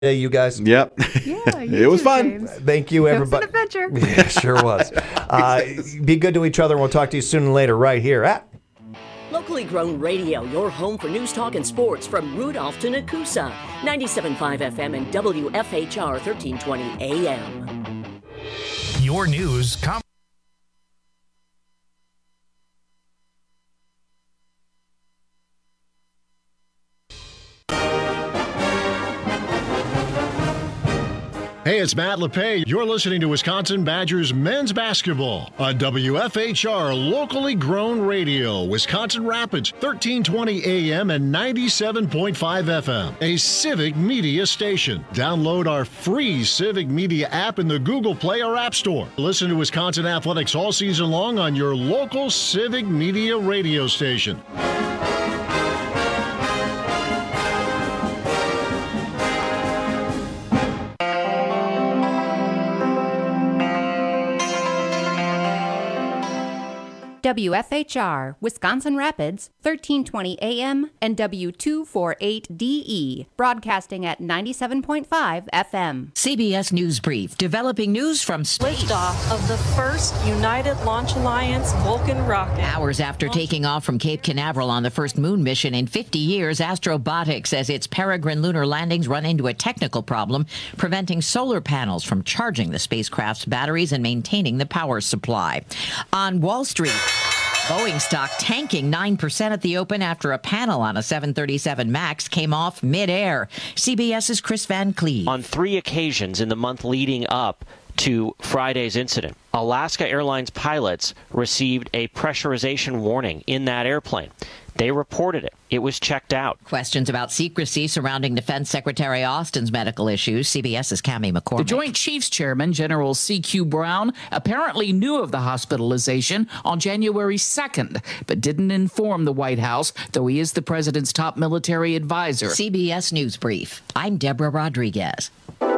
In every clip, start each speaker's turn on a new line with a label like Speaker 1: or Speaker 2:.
Speaker 1: Hey, you guys.
Speaker 2: Yep.
Speaker 3: Yeah,
Speaker 2: It was fun.
Speaker 3: James.
Speaker 1: Thank you, everybody.
Speaker 3: It was an adventure.
Speaker 1: Yeah, sure was. Be good to each other, and we'll talk to you soon and later right here at
Speaker 4: Locally grown radio, your home for news, talk, and sports from Rudolph to Nakusa. 97.5 FM and WFHR 1320 AM.
Speaker 5: Your news.
Speaker 6: Hey, it's Matt LePay. You're listening to Wisconsin Badgers men's basketball on WFHR, locally grown radio, Wisconsin Rapids, 1320 AM and 97.5 FM, a Civic Media station. Download our free Civic Media app in the Google Play or App Store. Listen to Wisconsin athletics all season long on your local Civic Media radio station.
Speaker 7: WFHR, Wisconsin Rapids, 1320 AM and W248DE, broadcasting at 97.5 FM.
Speaker 8: CBS News Brief, developing news from space.
Speaker 9: Liftoff of the first United Launch Alliance Vulcan rocket.
Speaker 8: Hours after taking off from Cape Canaveral on the first moon mission in 50 years, Astrobotic says its Peregrine lunar landings run into a technical problem, preventing solar panels from charging the spacecraft's batteries and maintaining the power supply. On Wall Street, Boeing stock tanking 9% at the open after a panel on a 737 MAX came off midair. CBS's Chris Van Cleve.
Speaker 10: On 3 occasions in the month leading up to Friday's incident, Alaska Airlines pilots received a pressurization warning in that airplane. They reported it. It was checked out.
Speaker 8: Questions about secrecy surrounding Defense Secretary Austin's medical issues. CBS's Cammie McCormick.
Speaker 11: The Joint Chiefs Chairman, General C.Q. Brown, apparently knew of the hospitalization on January 2nd, but didn't inform the White House, though he is the president's top military advisor.
Speaker 8: CBS News Brief. I'm Deborah Rodriguez.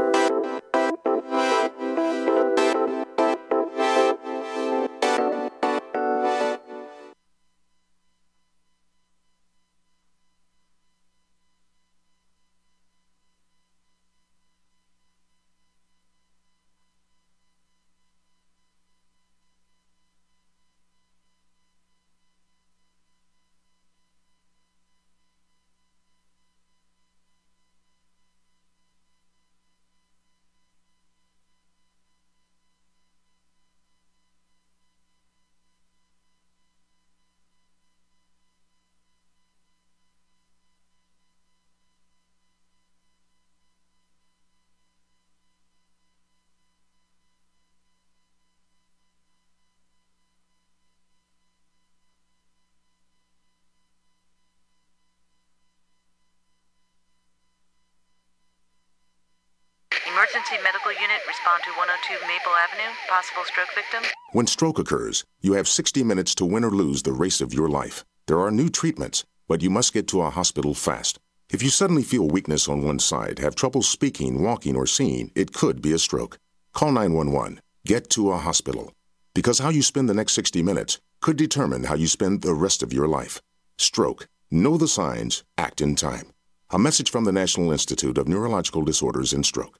Speaker 12: Emergency medical unit, respond to 102 Maple Avenue, possible stroke victim.
Speaker 13: When stroke occurs, you have 60 minutes to win or lose the race of your life. There are new treatments, but you must get to a hospital fast. If you suddenly feel weakness on one side, have trouble speaking, walking, or seeing, it could be a stroke. Call 911. Get to a hospital. Because how you spend the next 60 minutes could determine how you spend the rest of your life. Stroke. Know the signs. Act in time. A message from the National Institute of Neurological Disorders and Stroke.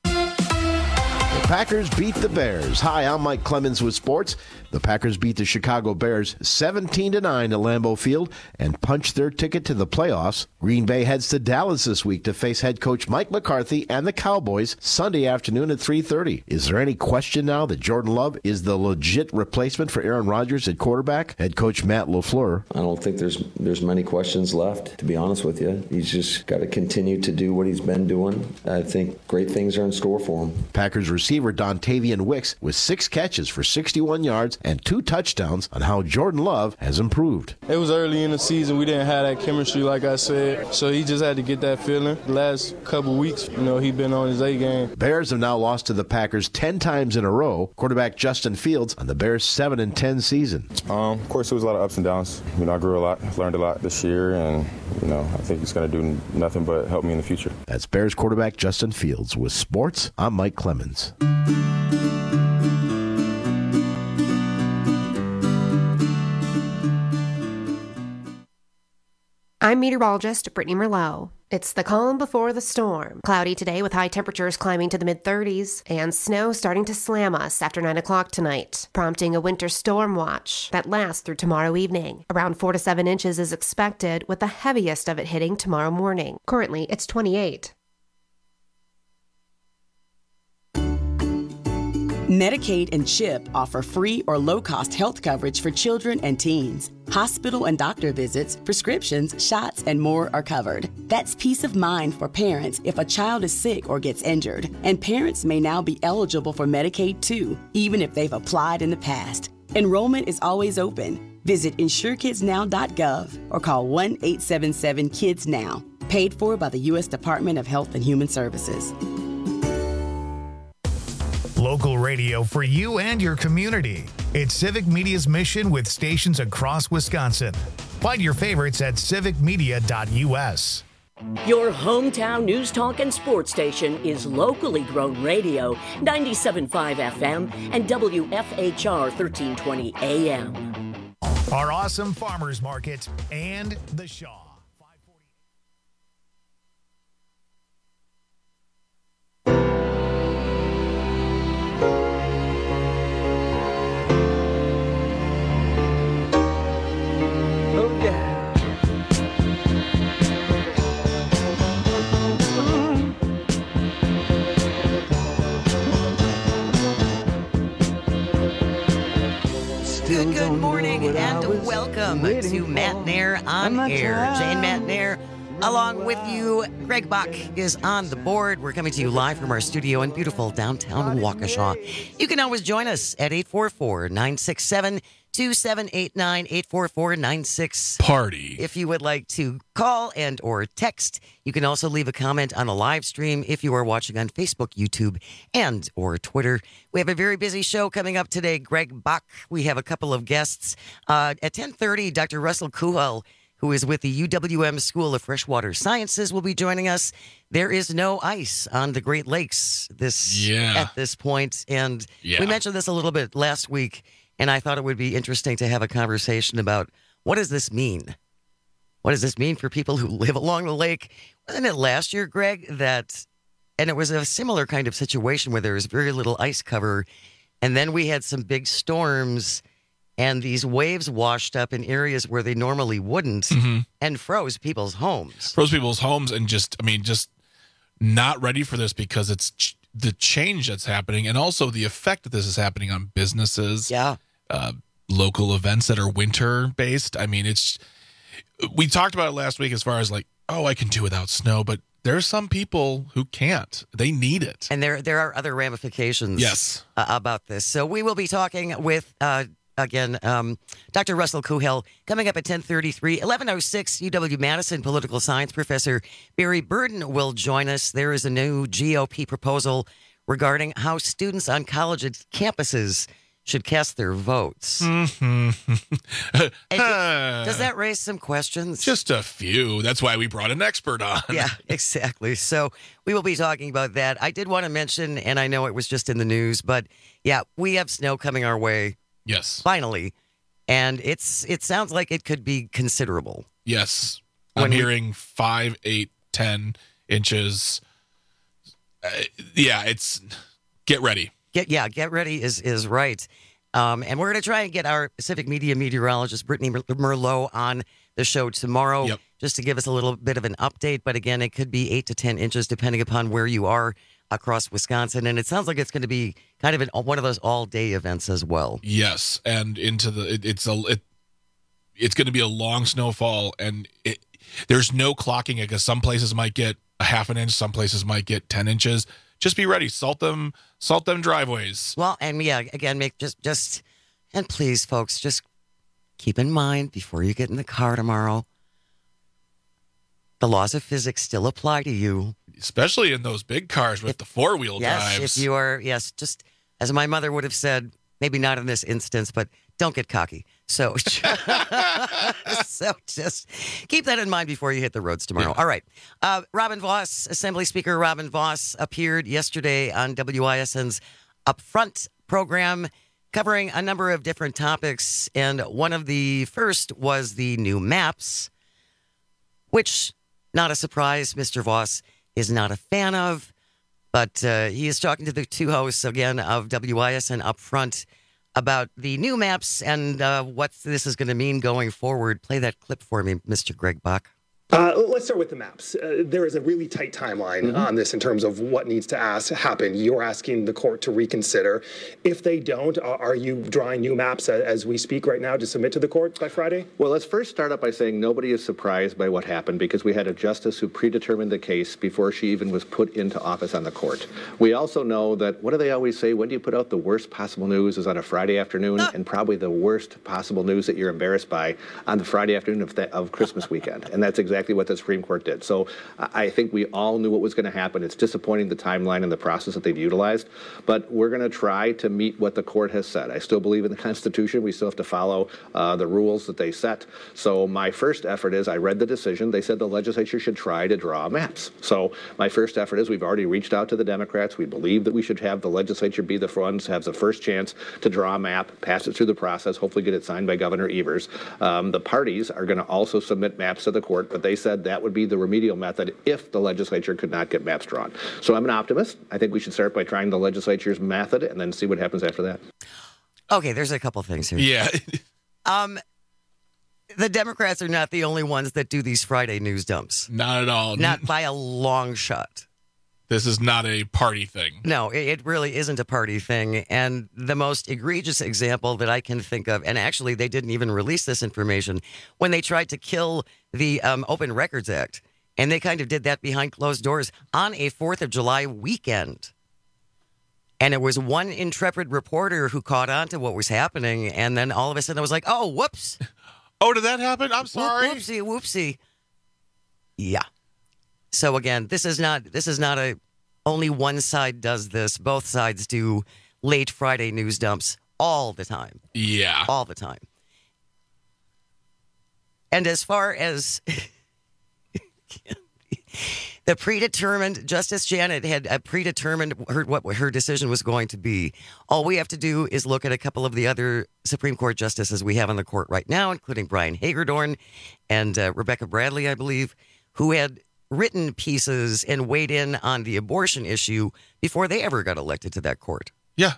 Speaker 14: The Packers beat the Bears. Hi, I'm Mike Clemens with sports. The Packers beat the Chicago Bears 17-9 at Lambeau Field and punched their ticket to the playoffs. Green Bay heads to Dallas this week to face head coach Mike McCarthy and the Cowboys Sunday afternoon at 3:30. Is there any question now that Jordan Love is the legit replacement for Aaron Rodgers at quarterback? Head coach Matt LaFleur.
Speaker 15: I don't think there's many questions left, to be honest with you. He's just got to continue to do what he's been doing. I think great things are in store for him.
Speaker 14: Packers receiver Dontavian Wicks with 6 catches for 61 yards and 2 touchdowns on how Jordan Love has improved.
Speaker 16: It was early in the season. We didn't have that chemistry, like I said, so he just had to get that feeling. The last couple weeks, he been on his A game.
Speaker 14: Bears have now lost to the Packers 10 times in a row. Quarterback Justin Fields on the Bears' 7-10 season.
Speaker 17: Of course, there was a lot of ups and downs. I grew a lot, learned a lot this year, and I think he's going to do nothing but help me in the future.
Speaker 14: That's Bears quarterback Justin Fields. With sports, I'm Mike Clemens.
Speaker 3: I'm meteorologist Brittany Merlot.
Speaker 2: It's the calm before the storm. Cloudy today with high temperatures climbing to the mid-30s and snow starting to slam us after 9 o'clock tonight, prompting a winter storm watch that lasts through tomorrow evening. Around 4 to 7 inches is expected, with the heaviest of it hitting tomorrow morning. Currently, it's 28.
Speaker 3: Medicaid and CHIP offer free or low-cost health coverage for children and teens. Hospital and doctor visits, prescriptions, shots, and more are covered. That's peace of mind for parents if a child is sick or gets injured. And parents may now be eligible for Medicaid too, even if they've applied in the past. Enrollment is always open. Visit InsureKidsNow.gov or call 1-877-KIDS-NOW. Paid for by the U.S. Department of Health and Human Services.
Speaker 5: Local radio for you and your community. It's Civic Media's mission with stations across Wisconsin. Find your favorites at civicmedia.us.
Speaker 4: Your hometown news, talk, and sports station is locally grown radio, 97.5 FM and WFHR 1320 AM.
Speaker 5: Our awesome farmers market and the Shaw.
Speaker 18: Good morning and welcome to Matt Nair on Air. Jane Matt Nair, along with you. Greg Bach is on the board. We're coming to you live from our studio in beautiful downtown Waukesha. You can always join us at 844-967-2789, 844-96
Speaker 19: Party.
Speaker 18: If you would like to call and or text, you can also leave a comment on the live stream if you are watching on Facebook, YouTube, and or Twitter. We have a very busy show coming up today. Greg Bach, we have a couple of guests. At 10:30, Dr. Russell Kuhl, who is with the UWM School of Freshwater Sciences, will be joining us. There is no ice on the Great Lakes at this point. And we mentioned this a little bit last week, and I thought it would be interesting to have a conversation about what does this mean? What does this mean for people who live along the lake? Wasn't it last year, Greg, and it was a similar kind of situation where there was very little ice cover, and then we had some big storms, and these waves washed up in areas where they normally wouldn't and froze people's homes.
Speaker 19: And just not ready for this because it's the change that's happening and also the effect that this is happening on businesses.
Speaker 18: Yeah.
Speaker 19: Local events that are winter-based. I mean, we talked about it last week as far as like, oh, I can do without snow, but there are some people who can't. They need it.
Speaker 18: And there are other ramifications about this. So we will be talking with... Dr. Russell Kuhl coming up at 10:33. 11:06, UW-Madison political science professor Barry Burden will join us. There is a new GOP proposal regarding how students on college campuses should cast their votes. Does that raise some questions?
Speaker 19: Just a few. That's why we brought an expert on.
Speaker 18: Yeah, exactly. So we will be talking about that. I did want to mention, and I know it was just in the news, but yeah, we have snow coming our way.
Speaker 19: Yes.
Speaker 18: Finally. And it sounds like it could be considerable.
Speaker 19: Yes. I'm hearing 5, 8, 10 inches. It's get ready.
Speaker 18: Get ready is right. And we're going to try and get our Civic Media meteorologist, Brittany Merlot, on the show tomorrow just to give us a little bit of an update. But again, it could be 8 to 10 inches depending upon where you are across Wisconsin, and it sounds like it's going to be kind of one of those all-day events as well.
Speaker 19: Yes, and into it's going to be a long snowfall, and there's no clocking it because some places might get a half an inch, some places might get 10 inches. Just be ready, salt them driveways.
Speaker 18: Well, and again, make just and please, folks, just keep in mind before you get in the car tomorrow, the laws of physics still apply to you.
Speaker 19: Especially in those big cars with the four-wheel drives.
Speaker 18: Yes, if you are, just as my mother would have said, maybe not in this instance, but don't get cocky. So, just keep that in mind before you hit the roads tomorrow. Yeah. All right. Robin Vos, Assembly Speaker Robin Vos, appeared yesterday on WISN's Upfront program, covering a number of different topics. And one of the first was the new maps, which Not a surprise, Mr. Voss is not a fan of, but he is talking to the two hosts, again, of WISN up front about the new maps and what this is going to mean going forward. Play that clip for me, Mr. Greg Bach.
Speaker 20: Let's start with the maps. There is a really tight timeline on this in terms of what needs to happen. You're asking the court to reconsider. If they don't, are you drawing new maps as we speak right now to submit to the court by Friday?
Speaker 21: Well, let's first start up by saying nobody is surprised by what happened because we had a justice who predetermined the case before she even was put into office on the court. We also know that, what do they always say? When do you put out the worst possible news is on a Friday afternoon, and probably the worst possible news that you're embarrassed by on the Friday afternoon of Christmas weekend. And that's exactly what the Supreme Court did. So I think we all knew what was going to happen. It's disappointing, the timeline and the process that they've utilized, but we're going to try to meet what the court has said. I still believe in the Constitution. We still have to follow the rules that they set. So my first effort is, I read the decision. They said the legislature should try to draw maps. So my first effort is, we've already reached out to the Democrats. We believe that we should have the legislature be the ones have the first chance to draw a map, pass it through the process, hopefully get it signed by Governor Evers. The parties are going to also submit maps to the court, but they said that would be the remedial method if the legislature could not get maps drawn. So I'm an optimist. I think we should start by trying the legislature's method and then see what happens after that.
Speaker 18: Okay, there's a couple things here.
Speaker 19: Yeah.
Speaker 18: The Democrats are not the only ones that do these Friday news dumps.
Speaker 19: Not at all.
Speaker 18: Not by a long shot.
Speaker 19: This is not a party thing.
Speaker 18: No, it really isn't a party thing. And the most egregious example that I can think of, and actually they didn't even release this information, when they tried to kill the Open Records Act. And they kind of did that behind closed doors on a 4th of July weekend. And it was one intrepid reporter who caught on to what was happening. And then all of a sudden I was like, oh, whoops.
Speaker 19: Oh, did that happen? I'm sorry.
Speaker 18: Whoopsie. Yeah. So again, this is not a only one side does this. Both sides do late Friday news dumps all the time.
Speaker 19: Yeah.
Speaker 18: All the time. And as far as the predetermined, Justice Janet had predetermined what her decision was going to be. All we have to do is look at a couple of the other Supreme Court justices we have on the court right now, including Brian Hagedorn and Rebecca Bradley, I believe, who had written pieces and weighed in on the abortion issue before they ever got elected to that court.
Speaker 19: Yeah.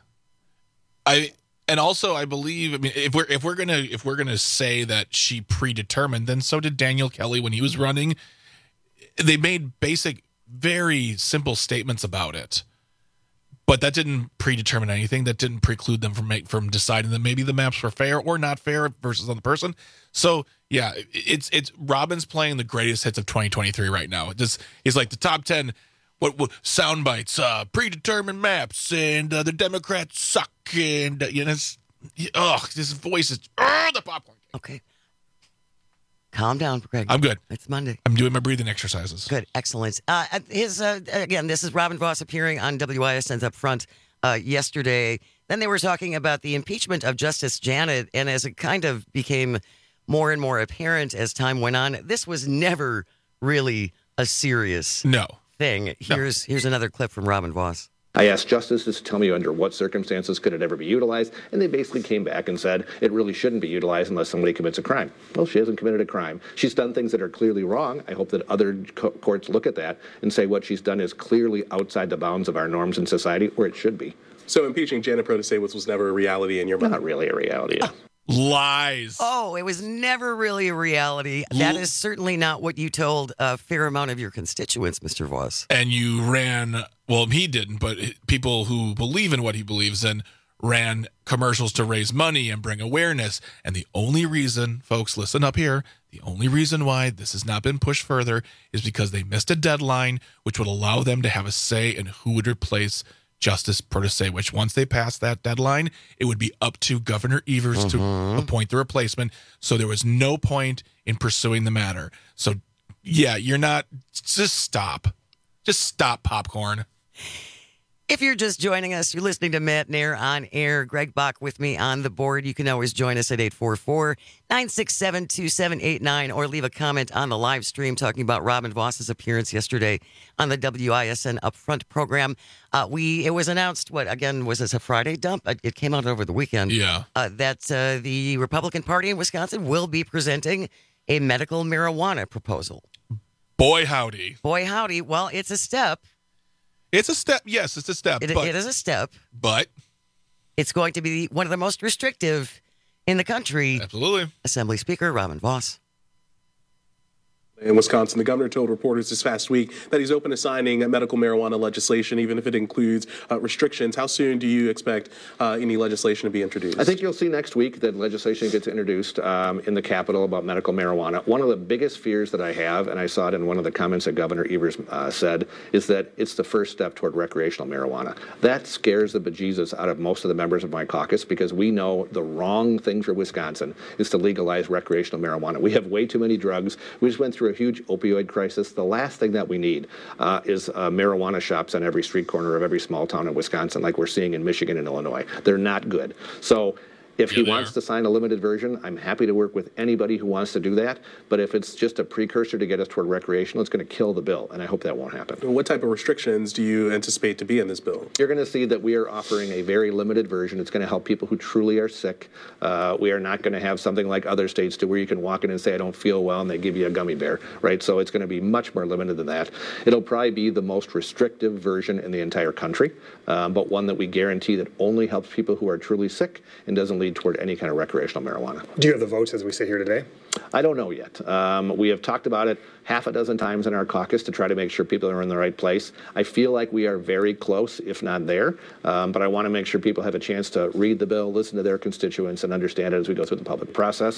Speaker 19: And also I believe, I mean, if we're gonna say that she predetermined, then so did Daniel Kelly when he was running. They made basic, very simple statements about it, but that didn't predetermine anything. That didn't preclude them from deciding that maybe the maps were fair or not fair versus on the person. So yeah, it's Robin's playing the greatest hits of 2023 right now. He's like the top 10 what sound bites, predetermined maps, and the Democrats suck, and his voice is the popcorn.
Speaker 18: Okay. Calm down, Greg.
Speaker 19: I'm good.
Speaker 18: It's Monday.
Speaker 19: I'm doing my breathing exercises.
Speaker 18: Good. Excellent. Again, this is Robin Voss appearing on WISN's Up Front yesterday. Then they were talking about the impeachment of Justice Janet, and as it kind of became more and more apparent as time went on, this was never really a serious thing. Here's another clip from Robin Voss.
Speaker 21: I asked justices to tell me under what circumstances could it ever be utilized, and they basically came back and said it really shouldn't be utilized unless somebody commits a crime. Well, she hasn't committed a crime. She's done things that are clearly wrong. I hope that other courts look at that and say what she's done is clearly outside the bounds of our norms in society, where it should be.
Speaker 22: So impeaching Janet Protasiewicz was never a reality in your mind?
Speaker 21: Not really a reality.
Speaker 19: Lies.
Speaker 18: Oh, it was never really a reality. That is certainly not what you told a fair amount of your constituents, Mr. Voss.
Speaker 19: And you ran, well, he didn't, but people who believe in what he believes in ran commercials to raise money and bring awareness. And the only reason, folks, listen up here, the only reason why this has not been pushed further is because they missed a deadline, which would allow them to have a say in who would replace Justice Protasiewicz. Once they passed that deadline, it would be up to Governor Evers to appoint the replacement. So there was no point in pursuing the matter. So, yeah, you're not... Just stop. Just stop, popcorn.
Speaker 18: If you're just joining us, you're listening to Matt Nair on air. Greg Bach with me on the board. You can always join us at 844-967-2789 or leave a comment on the live stream talking about Robin Voss's appearance yesterday on the WISN Upfront program. It was announced, was this a Friday dump? It came out over the weekend.
Speaker 19: Yeah.
Speaker 18: That the Republican Party in Wisconsin will be presenting a medical marijuana proposal.
Speaker 19: Boy, howdy.
Speaker 18: Boy, howdy. Well, it's a step.
Speaker 19: It's a step. Yes, it's a step.
Speaker 18: It is a step.
Speaker 19: But
Speaker 18: it's going to be one of the most restrictive in the country.
Speaker 19: Absolutely.
Speaker 18: Assembly Speaker Robin Vos.
Speaker 22: In Wisconsin, the governor told reporters this past week that he's open to signing medical marijuana legislation, even if it includes restrictions. How soon do you expect any legislation to be introduced?
Speaker 21: I think you'll see next week that legislation gets introduced in the Capitol about medical marijuana. One of the biggest fears that I have, and I saw it in one of the comments that Governor Evers said, is that it's the first step toward recreational marijuana. That scares the bejesus out of most of the members of my caucus, because we know the wrong thing for Wisconsin is to legalize recreational marijuana. We have way too many drugs. We just went through a huge opioid crisis. The last thing that we need is marijuana shops on every street corner of every small town in Wisconsin, like we're seeing in Michigan and Illinois. They're not good. So if he wants to sign a limited version, I'm happy to work with anybody who wants to do that. But if it's just a precursor to get us toward recreational, it's going to kill the bill, and I hope that won't happen.
Speaker 22: What type of restrictions do you anticipate to be in this bill?
Speaker 21: You're going to see that we are offering a very limited version. It's going to help people who truly are sick. We are not going to have something like other states do, where you can walk in and say, I don't feel well, and they give you a gummy bear, right? So it's going to be much more limited than that. It'll probably be the most restrictive version in the entire country, but one that we guarantee that only helps people who are truly sick and doesn't lead toward any kind of recreational marijuana.
Speaker 20: Do you have the votes as we sit here today?
Speaker 21: I don't know yet. We have talked about it half a dozen times in our caucus to try to make sure people are in the right place. I feel like we are very close, if not there, but I want to make sure people have a chance to read the bill, listen to their constituents, and understand it as we go through the public process.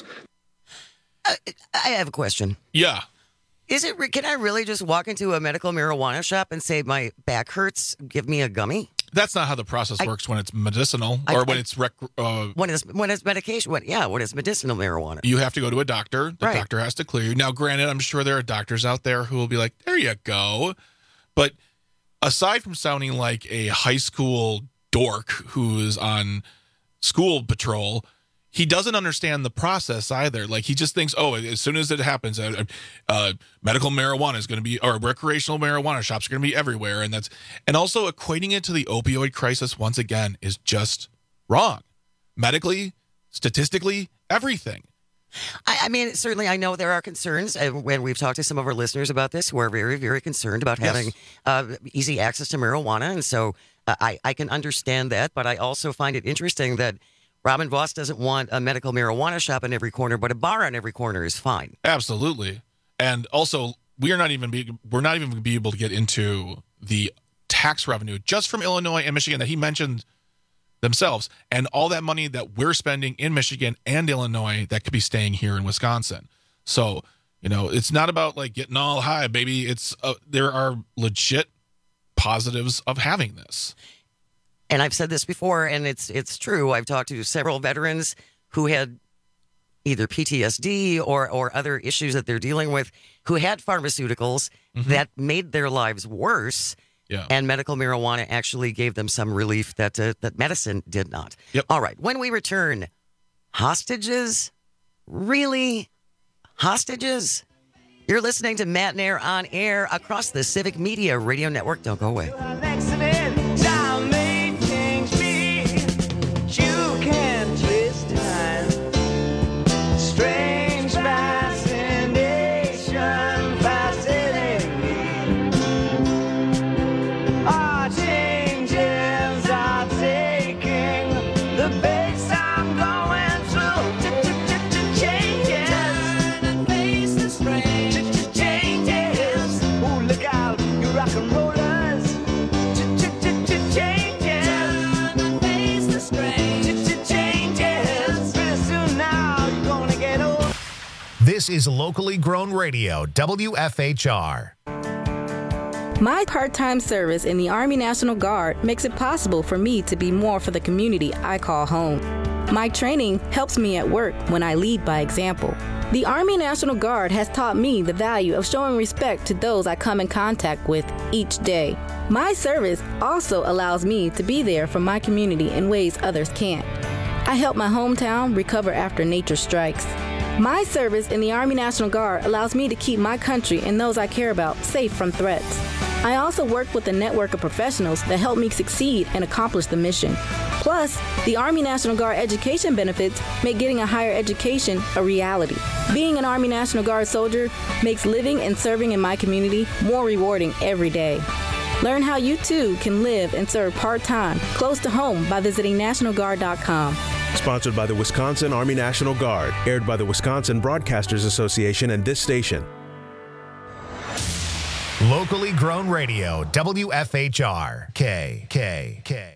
Speaker 18: I have a question.
Speaker 19: Yeah.
Speaker 18: Can I really just walk into a medical marijuana shop and say, my back hurts, give me a gummy?
Speaker 19: That's not how the process works when it's medicinal or when it's
Speaker 18: when it's medication. When it's medicinal marijuana.
Speaker 19: You have to go to a doctor. The doctor has to clear you. Now, granted, I'm sure there are doctors out there who will be like, there you go. But aside from sounding like a high school dork who is on school patrol, he doesn't understand the process either. Like, he just thinks, oh, as soon as it happens, medical marijuana is going to be, or recreational marijuana shops are going to be everywhere. And also equating it to the opioid crisis, once again, is just wrong. Medically, statistically, everything.
Speaker 18: I mean, certainly I know there are concerns, and when we've talked to some of our listeners about this, who are very, very concerned about having easy access to marijuana. And so I can understand that, but I also find it interesting that Robin Vos doesn't want a medical marijuana shop in every corner, but a bar on every corner is fine.
Speaker 19: Absolutely. And also, we're not even going to be able to get into the tax revenue just from Illinois and Michigan that he mentioned themselves, and all that money that we're spending in Michigan and Illinois that could be staying here in Wisconsin. So, it's not about like getting all high, baby. It's there are legit positives of having this.
Speaker 18: And I've said this before, and it's true. I've talked to several veterans who had either PTSD or other issues that they're dealing with, who had pharmaceuticals that made their lives worse.
Speaker 19: Yeah.
Speaker 18: And medical marijuana actually gave them some relief that medicine did not.
Speaker 19: Yep.
Speaker 18: All right. When we return, hostages? Really? Hostages? You're listening to Matt Nair on air across the Civic Media Radio Network. Don't go away.
Speaker 5: This is locally grown radio, WFHR.
Speaker 1: My part-time service in the Army National Guard makes it possible for me to be more for the community I call home. My training helps me at work when I lead by example. The Army National Guard has taught me the value of showing respect to those I come in contact with each day. My service also allows me to be there for my community in ways others can't. I help my hometown recover after nature strikes. My service in the Army National Guard allows me to keep my country and those I care about safe from threats. I also work with a network of professionals that help me succeed and accomplish the mission. Plus, the Army National Guard education benefits make getting a higher education a reality. Being an Army National Guard soldier makes living and serving in my community more rewarding every day. Learn how you too can live and serve part-time, close to home by visiting NationalGuard.com.
Speaker 6: Sponsored by the Wisconsin Army National Guard. Aired by the Wisconsin Broadcasters Association and this station.
Speaker 5: Locally grown radio, WFHR, KKK.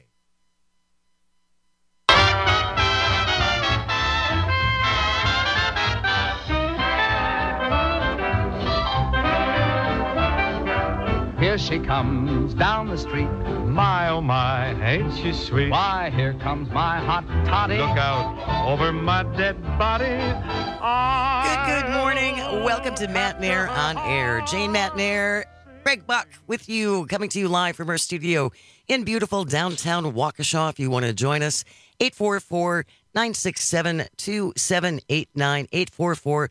Speaker 7: Here she comes down the street. My, oh my, ain't she sweet? Why, here comes my hot toddy. Look out over my dead body.
Speaker 18: Good morning. Welcome to Matt Nair on Air. Jane Matt Nair, Greg Buck with you, coming to you live from our studio in beautiful downtown Waukesha. If you want to join us, 844-967-2789,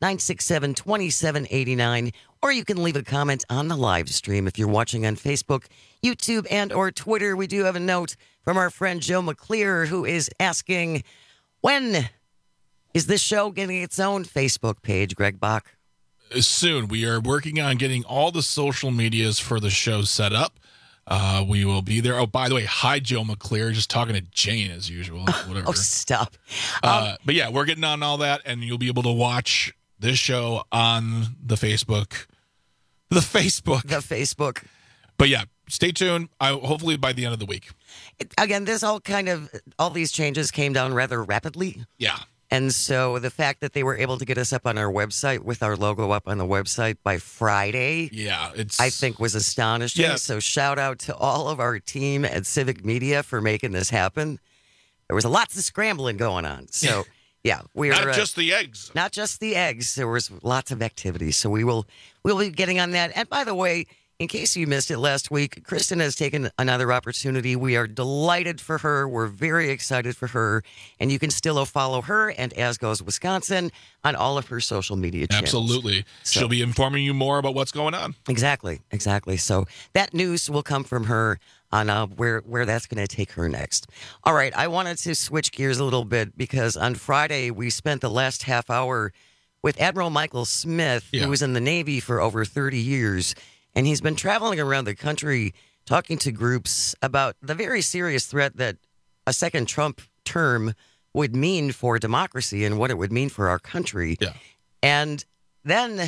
Speaker 18: 844-967-2789. Or you can leave a comment on the live stream if you're watching on Facebook, YouTube, and or Twitter. We do have a note from our friend Joe McClear, who is asking, when is this show getting its own Facebook page, Greg Bach?
Speaker 19: Soon. We are working on getting all the social medias for the show set up. We will be there. Oh, by the way, hi, Joe McClear. Just talking to Jane as usual. Whatever.
Speaker 18: Oh, stop.
Speaker 19: But yeah, we're getting on all that, and you'll be able to watch this show on the Facebook. The Facebook. But yeah, stay tuned. Hopefully by the end of the week.
Speaker 18: Again, all these changes came down rather rapidly.
Speaker 19: Yeah.
Speaker 18: And so the fact that they were able to get us up on our website with our logo up on the website by Friday, I think was astonishing.
Speaker 19: Yeah.
Speaker 18: So shout out to all of our team at Civic Media for making this happen. There was lots of scrambling going on. So yeah, we're
Speaker 19: not just the eggs.
Speaker 18: Not just the eggs. There was lots of activity. So we'll be getting on that. And by the way, in case you missed it last week, Kristen has taken another opportunity. We are delighted for her. We're very excited for her. And you can still follow her and As Goes Wisconsin on all of her social media channels.
Speaker 19: Absolutely. So, she'll be informing you more about what's going on.
Speaker 18: Exactly. So that news will come from her on where that's going to take her next. All right. I wanted to switch gears a little bit because on Friday we spent the last half hour with Admiral Michael Smith, who was in the Navy for over 30 years. And he's been traveling around the country talking to groups about the very serious threat that a second Trump term would mean for democracy and what it would mean for our country.
Speaker 19: Yeah.
Speaker 18: And then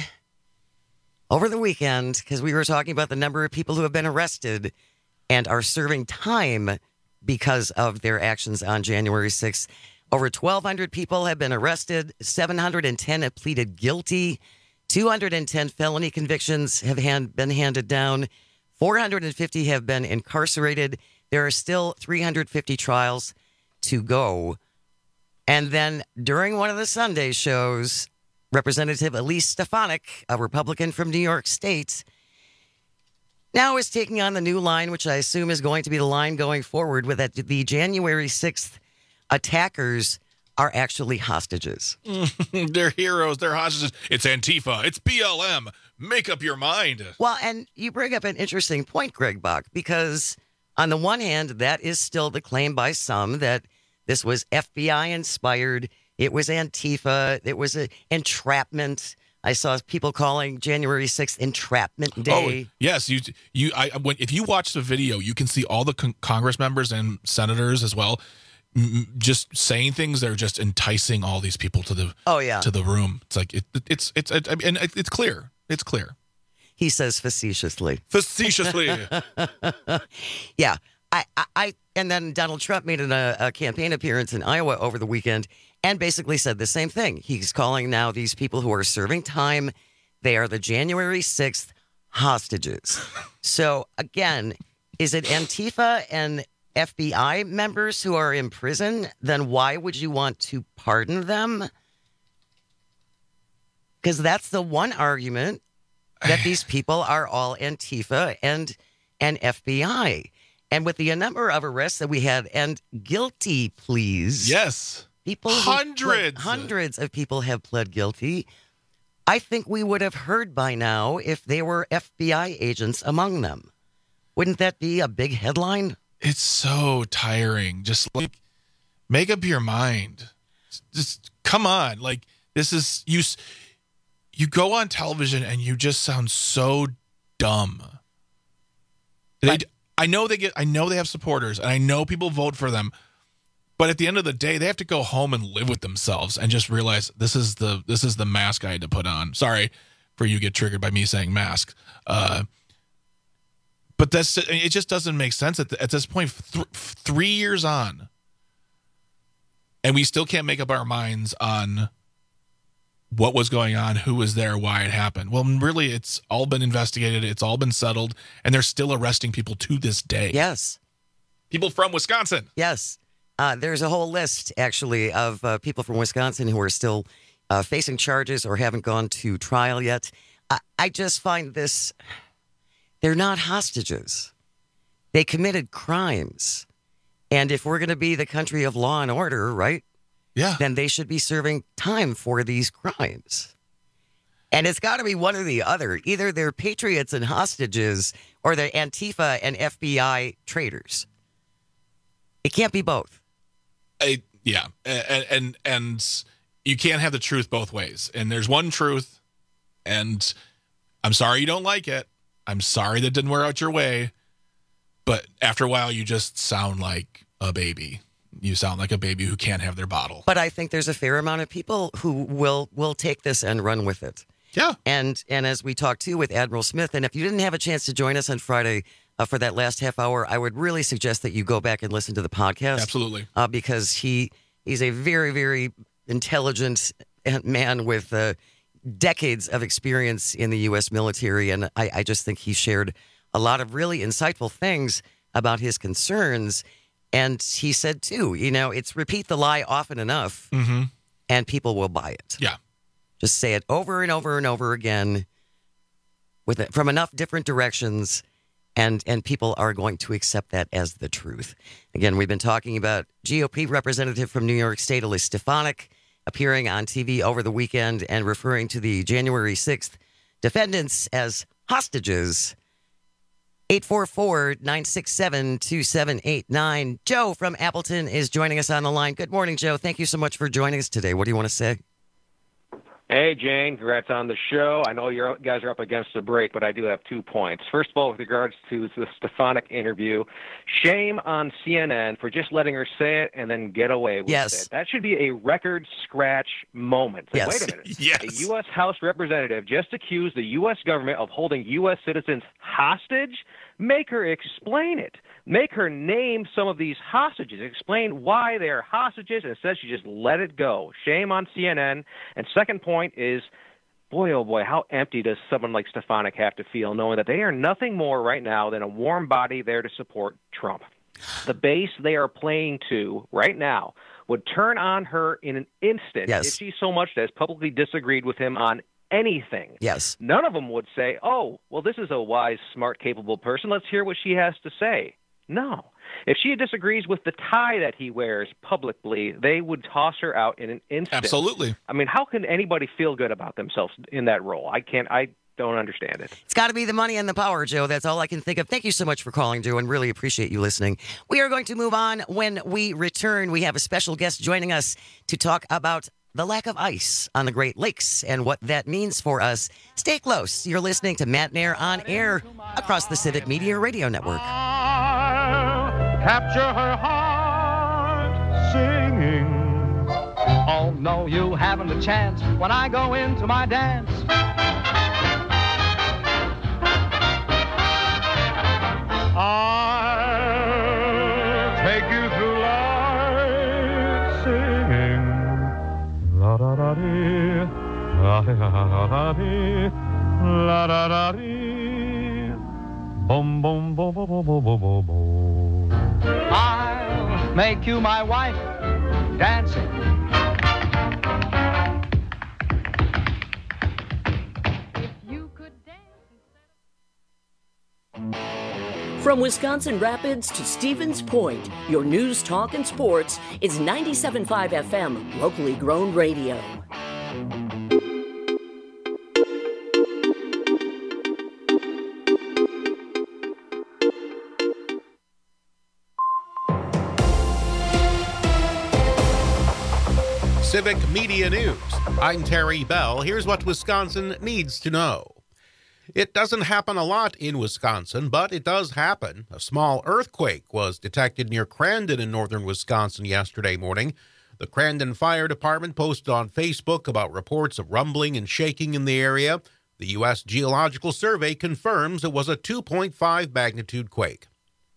Speaker 18: over the weekend, because we were talking about the number of people who have been arrested and are serving time because of their actions on January 6th, over 1,200 people have been arrested, 710 have pleaded guilty. 210 felony convictions have been handed down. 450 have been incarcerated. There are still 350 trials to go. And then during one of the Sunday shows, Representative Elise Stefanik, a Republican from New York State, now is taking on the new line, which I assume is going to be the line going forward, with that the January 6th attackers are actually hostages.
Speaker 19: They're heroes. They're hostages. It's Antifa. It's BLM. Make up your mind.
Speaker 18: Well, and you bring up an interesting point, Greg Bach, because on the one hand, that is still the claim by some that this was FBI inspired. It was Antifa. It was an entrapment. I saw people calling January 6th Entrapment Day.
Speaker 19: Oh, yes. If you watch the video, you can see all the Congress members and senators as well just saying things that are just enticing all these people to the to the room. It's like it's clear. It's clear.
Speaker 18: He says facetiously. Yeah. I and then Donald Trump made a campaign appearance in Iowa over the weekend and basically said the same thing. He's calling now these people who are serving time, they are the January 6th hostages. So again, is it Antifa and FBI members who are in prison? Then why would you want to pardon them? Because that's the one argument, that these people are all Antifa and FBI. And with the number of arrests that we had and guilty pleas.
Speaker 19: Yes.
Speaker 18: Hundreds of people have pled guilty. I think we would have heard by now if there were FBI agents among them. Wouldn't that be a big headline?
Speaker 19: It's so tiring. Just like, make up your mind. Just come on. Like, this is, you go on television and you just sound so dumb. I know they have supporters, and I know people vote for them, but at the end of the day, they have to go home and live with themselves and just realize this is the mask I had to put on. Sorry for you get triggered by me saying mask. But it just doesn't make sense at this point. 3 years on, and we still can't make up our minds on what was going on, who was there, why it happened. Well, really, it's all been investigated. It's all been settled, and they're still arresting people to this day.
Speaker 18: Yes.
Speaker 19: People from Wisconsin.
Speaker 18: Yes. There's a whole list, actually, of people from Wisconsin who are still facing charges or haven't gone to trial yet. I just find this, they're not hostages. They committed crimes. And if we're going to be the country of law and order, right?
Speaker 19: Yeah.
Speaker 18: Then they should be serving time for these crimes. And it's got to be one or the other. Either they're patriots and hostages, or they're Antifa and FBI traitors. It can't be both.
Speaker 19: Yeah. And you can't have the truth both ways. And there's one truth, and I'm sorry you don't like it. I'm sorry that didn't wear out your way. But after a while, you just sound like a baby. You sound like a baby who can't have their bottle.
Speaker 18: But I think there's a fair amount of people who will take this and run with it.
Speaker 19: Yeah.
Speaker 18: And as we talked too with Admiral Smith, and if you didn't have a chance to join us on Friday for that last half hour, I would really suggest that you go back and listen to the podcast.
Speaker 19: Absolutely.
Speaker 18: Because he's a very, very intelligent man with decades of experience in the U.S. military. And I just think he shared a lot of really insightful things about his concerns. And he said, too, it's repeat the lie often enough, and people will buy it.
Speaker 19: Yeah.
Speaker 18: Just say it over and over and over again from enough different directions, and people are going to accept that as the truth. Again, we've been talking about GOP representative from New York State, Elise Stefanik, appearing on TV over the weekend and referring to the January 6th defendants as hostages. 844-967-2789. Joe from Appleton is joining us on the line. Good morning, Joe. Thank you so much for joining us today. What do you want to say?
Speaker 9: Hey, Jane. Congrats on the show. I know you guys are up against the break, but I do have 2 points. First of all, with regards to the Stefanik interview, shame on CNN for just letting her say it and then get away with it. That should be a record scratch moment. Like, wait a minute.
Speaker 19: Yes.
Speaker 9: A U.S. House representative just accused the U.S. government of holding U.S. citizens hostage? Make her explain it. Make her name some of these hostages. Explain why they're hostages. And instead, she just let it go. Shame on CNN. And second point is, boy, oh boy, how empty does someone like Stefanik have to feel knowing that they are nothing more right now than a warm body there to support Trump. The base they are playing to right now would turn on her in an instant if she so much as publicly disagreed with him on anything.
Speaker 18: Yes.
Speaker 9: None of them would say, oh, well, this is a wise, smart, capable person. Let's hear what she has to say. No. If she disagrees with the tie that he wears publicly, they would toss her out in an instant.
Speaker 19: Absolutely.
Speaker 9: I mean, how can anybody feel good about themselves in that role? I don't understand it.
Speaker 18: It's got to be the money and the power, Joe. That's all I can think of. Thank you so much for calling, Joe, and really appreciate you listening. We are going to move on. When we return, we have a special guest joining us to talk about the lack of ice on the Great Lakes and what that means for us. Stay close. You're listening to Matt Nair on air across the Civic Media Radio Network.
Speaker 7: Capture her heart singing. Oh, no, you haven't a chance when I go into my dance. I'll take you through life singing. La-da-da-dee, la-da-da-dee, la-da-da-dee, boom, boom, boom, boom, boom, boom, boom, boom, boom. I'll make you my wife dancing.
Speaker 4: From Wisconsin Rapids to Stevens Point, your news, talk, and sports is 97.5 FM, locally grown radio.
Speaker 10: Civic Media News. I'm Terry Bell. Here's what Wisconsin needs to know. It doesn't happen a lot in Wisconsin, but it does happen. A small earthquake was detected near Crandon in northern Wisconsin yesterday morning. The Crandon Fire Department posted on Facebook about reports of rumbling and shaking in the area. The U.S. Geological Survey confirms it was a 2.5 magnitude quake.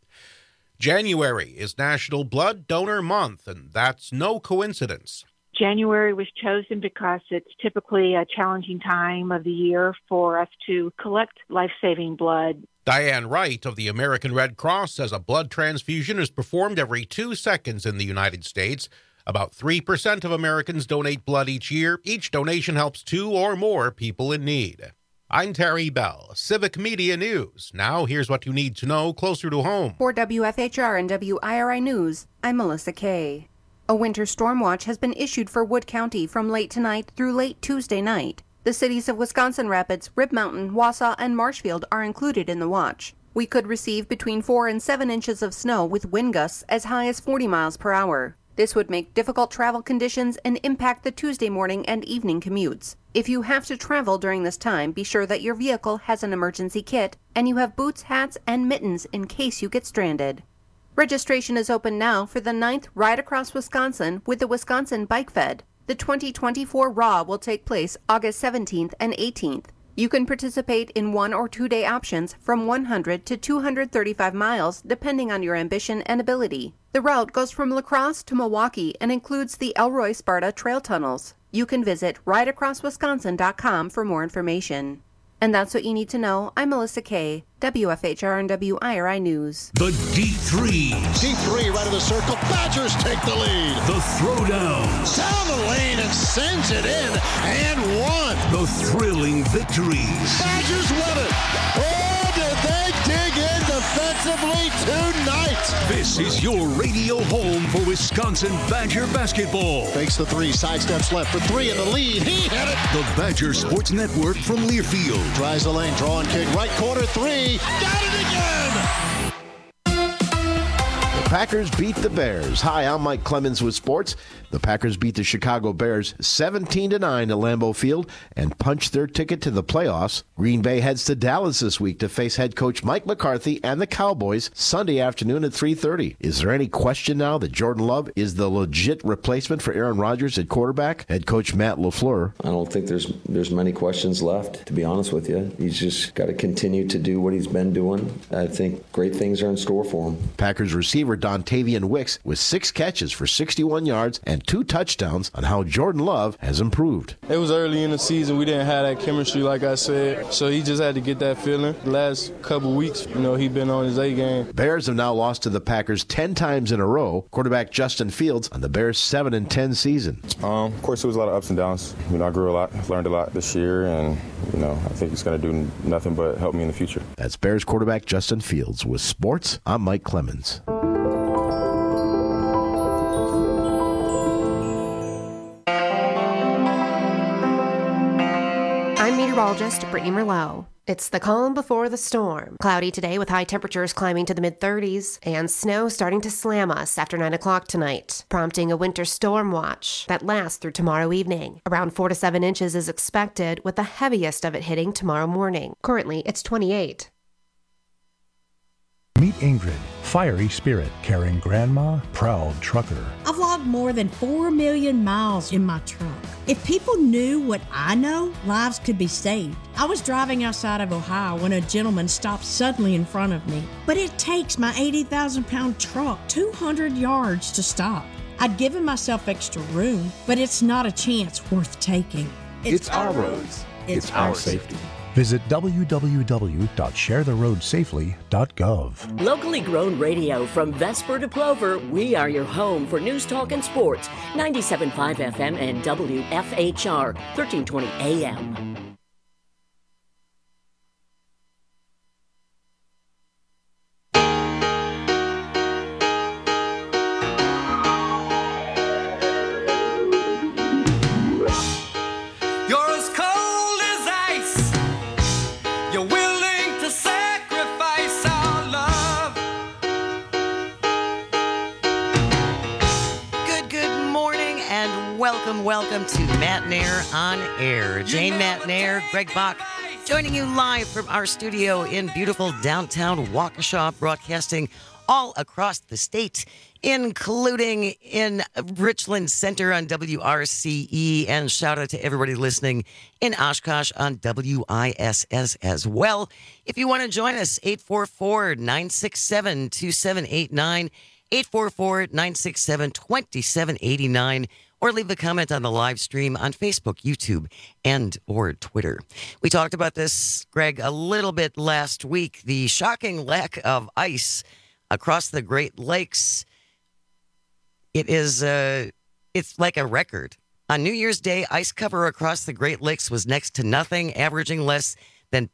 Speaker 10: January is National Blood Donor Month, and that's no coincidence.
Speaker 11: January was chosen because it's typically a challenging time of the year for us to collect life-saving blood.
Speaker 10: Diane Wright of the American Red Cross says a blood transfusion is performed every 2 seconds in the United States. About 3% of Americans donate blood each year. Each donation helps 2 or more people in need. I'm Terry Bell, Civic Media News. Now here's what you need to know closer to home.
Speaker 23: For WFHR and WIRI News, I'm Melissa Kay. A winter storm watch has been issued for Wood County from late tonight through late Tuesday night. The cities of Wisconsin Rapids, Rib Mountain, Wausau, and Marshfield are included in the watch. We could receive between 4 and 7 inches of snow with wind gusts as high as 40 miles per hour. This would make difficult travel conditions and impact the Tuesday morning and evening commutes. If you have to travel during this time, be sure that your vehicle has an emergency kit and you have boots, hats, and mittens in case you get stranded. Registration is open now for the 9th Ride Across Wisconsin with the Wisconsin Bike Fed. The 2024 RAW will take place August 17th and 18th. You can participate in 1 or 2 day options from 100 to 235 miles depending on your ambition and ability. The route goes from La Crosse to Milwaukee and includes the Elroy-Sparta Trail Tunnels. You can visit rideacrosswisconsin.com for more information. And that's what you need to know. I'm Melissa Kay, WFHR and WIRI News.
Speaker 24: The Deep Threes.
Speaker 25: Deep three, right of the circle. Badgers take the lead.
Speaker 24: The Throwdowns.
Speaker 25: Down the lane and sends it in and one.
Speaker 24: The thrilling victories.
Speaker 25: Badgers win it. Oh, did they dig in defensively tonight?
Speaker 24: This is your radio home for Wisconsin Badger basketball.
Speaker 25: Fakes the three, sidesteps left for three in the lead. He hit it.
Speaker 24: The Badger Sports Network from Learfield.
Speaker 25: Drives the lane, draw and kick, right corner three. Got it again!
Speaker 14: The Packers beat the Bears. Hi, I'm Mike Clemens with sports. The Packers beat the Chicago Bears 17-9 at Lambeau Field and punched their ticket to the playoffs. Green Bay heads to Dallas this week to face head coach Mike McCarthy and the Cowboys Sunday afternoon at 3:30. Is there any question now that Jordan Love is the legit replacement for Aaron Rodgers at quarterback? Head coach Matt LaFleur.
Speaker 15: I don't think there's many questions left, to be honest with you. He's just got to continue to do what he's been doing. I think great things are in store for him.
Speaker 14: Packers receiver Dontavian Wicks with 6 catches for 61 yards and 2 touchdowns on how Jordan Love has improved.
Speaker 16: It was early in the season. We didn't have that chemistry, like I said, so he just had to get that feeling. The last couple weeks, he's been on his A game.
Speaker 14: Bears have now lost to the Packers 10 times in a row. Quarterback Justin Fields on the Bears' 7-10 season.
Speaker 17: Of course, it was a lot of ups and downs. I grew a lot, learned a lot this year, and I think it's going to do nothing but help me in the future.
Speaker 14: That's Bears quarterback Justin Fields. With sports, I'm Mike Clemens.
Speaker 2: I'm meteorologist Brittany Merlot. It's the calm before the storm. Cloudy today with high temperatures climbing to the mid-30s and snow starting to slam us after 9 o'clock tonight, prompting a winter storm watch that lasts through tomorrow evening. Around 4 to 7 inches is expected, with the heaviest of it hitting tomorrow morning. Currently, it's 28.
Speaker 26: Meet Ingrid, fiery spirit, caring grandma, proud trucker.
Speaker 27: I've logged more than 4 million miles in my truck. If people knew what I know, lives could be saved. I was driving outside of Ohio when a gentleman stopped suddenly in front of me. But it takes my 80,000-pound truck 200 yards to stop. I'd given myself extra room, but it's not a chance worth taking.
Speaker 26: It's our roads. It's our safety. Visit www.sharetheroadsafely.gov.
Speaker 4: Locally grown radio from Vesper to Plover, we are your home for news, talk, and sports. 97.5 FM and WFHR, 1320 AM.
Speaker 18: welcome to Matt Nair on Air. Jane Matt Nair, Greg Bach, joining you live from our studio in beautiful downtown Waukesha, broadcasting all across the state, including in Richland Center on WRCE, and shout out to everybody listening in Oshkosh on WISS as well. If you want to join us, 844-967-2789, 844-967-2789, or leave a comment on the live stream on Facebook, YouTube, and or Twitter. We talked about this, Greg, a little bit last week, the shocking lack of ice across the Great Lakes. It's like a record. On New Year's Day, ice cover across the Great Lakes was next to nothing, averaging less than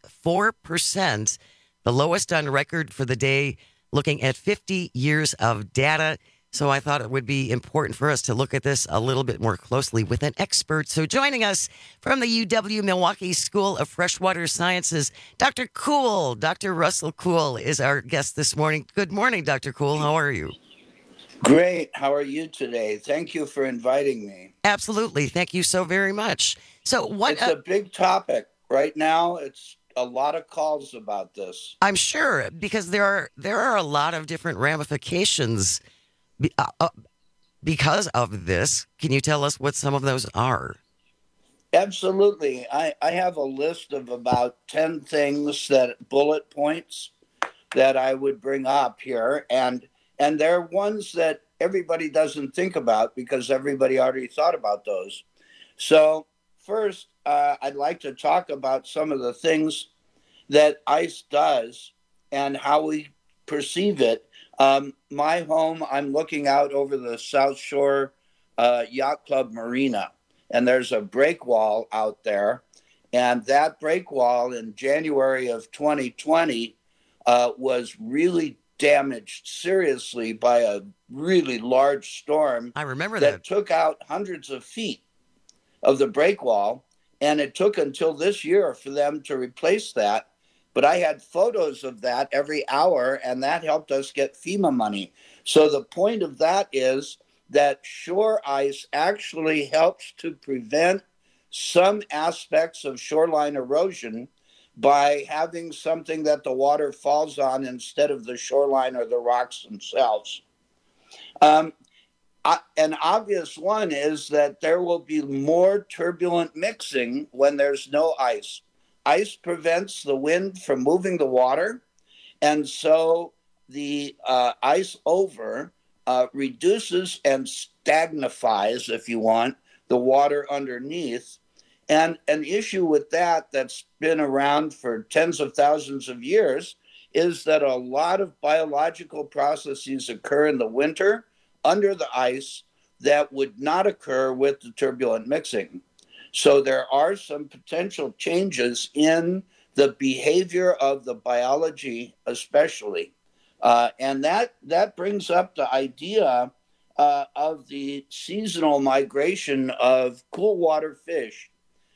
Speaker 18: 0.4%, the lowest on record for the day, looking at 50 years of data. So I thought it would be important for us to look at this a little bit more closely with an expert. So joining us from the UW-Milwaukee School of Freshwater Sciences, Dr. Kuhl, Dr. Russell Kuhl is our guest this morning. Good morning, Dr. Kuhl. How are you?
Speaker 3: Great. How are you today? Thank you for inviting me.
Speaker 18: Absolutely. Thank you so very much. So
Speaker 3: it's a big topic right now. It's a lot of calls about this.
Speaker 18: I'm sure, because there are a lot of different ramifications because of this. Can you tell us what some of those are?
Speaker 3: Absolutely. I have a list of about 10 things, that bullet points that I would bring up here. And they're ones that everybody doesn't think about because everybody already thought about those. So first, I'd like to talk about some of the things that ice does and how we perceive it. My home, I'm looking out over the South Shore Yacht Club Marina, and there's a break wall out there. And that break wall in January of 2020 was really damaged seriously by a really large storm.
Speaker 18: I remember
Speaker 3: that took out hundreds of feet of the break wall. And it took until this year for them to replace that. But I had photos of that every hour, and that helped us get FEMA money. So the point of that is that shore ice actually helps to prevent some aspects of shoreline erosion by having something that the water falls on instead of the shoreline or the rocks themselves. An obvious one is that there will be more turbulent mixing when there's no ice. Ice prevents the wind from moving the water, and so the ice over reduces and stagnifies, if you want, the water underneath. And an issue with that's been around for tens of thousands of years is that a lot of biological processes occur in the winter under the ice that would not occur with the turbulent mixing. So there are some potential changes in the behavior of the biology, especially. And that brings up the idea of the seasonal migration of cool water fish.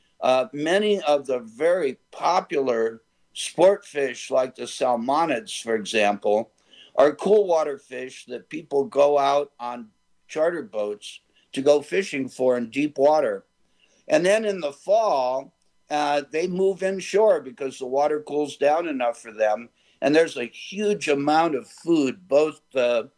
Speaker 3: Many of the very popular sport fish, like the salmonids, for example, are cool water fish that people go out on charter boats to go fishing for in deep water. And then in the fall, they move inshore because the water cools down enough for them. And there's a huge amount of food, both the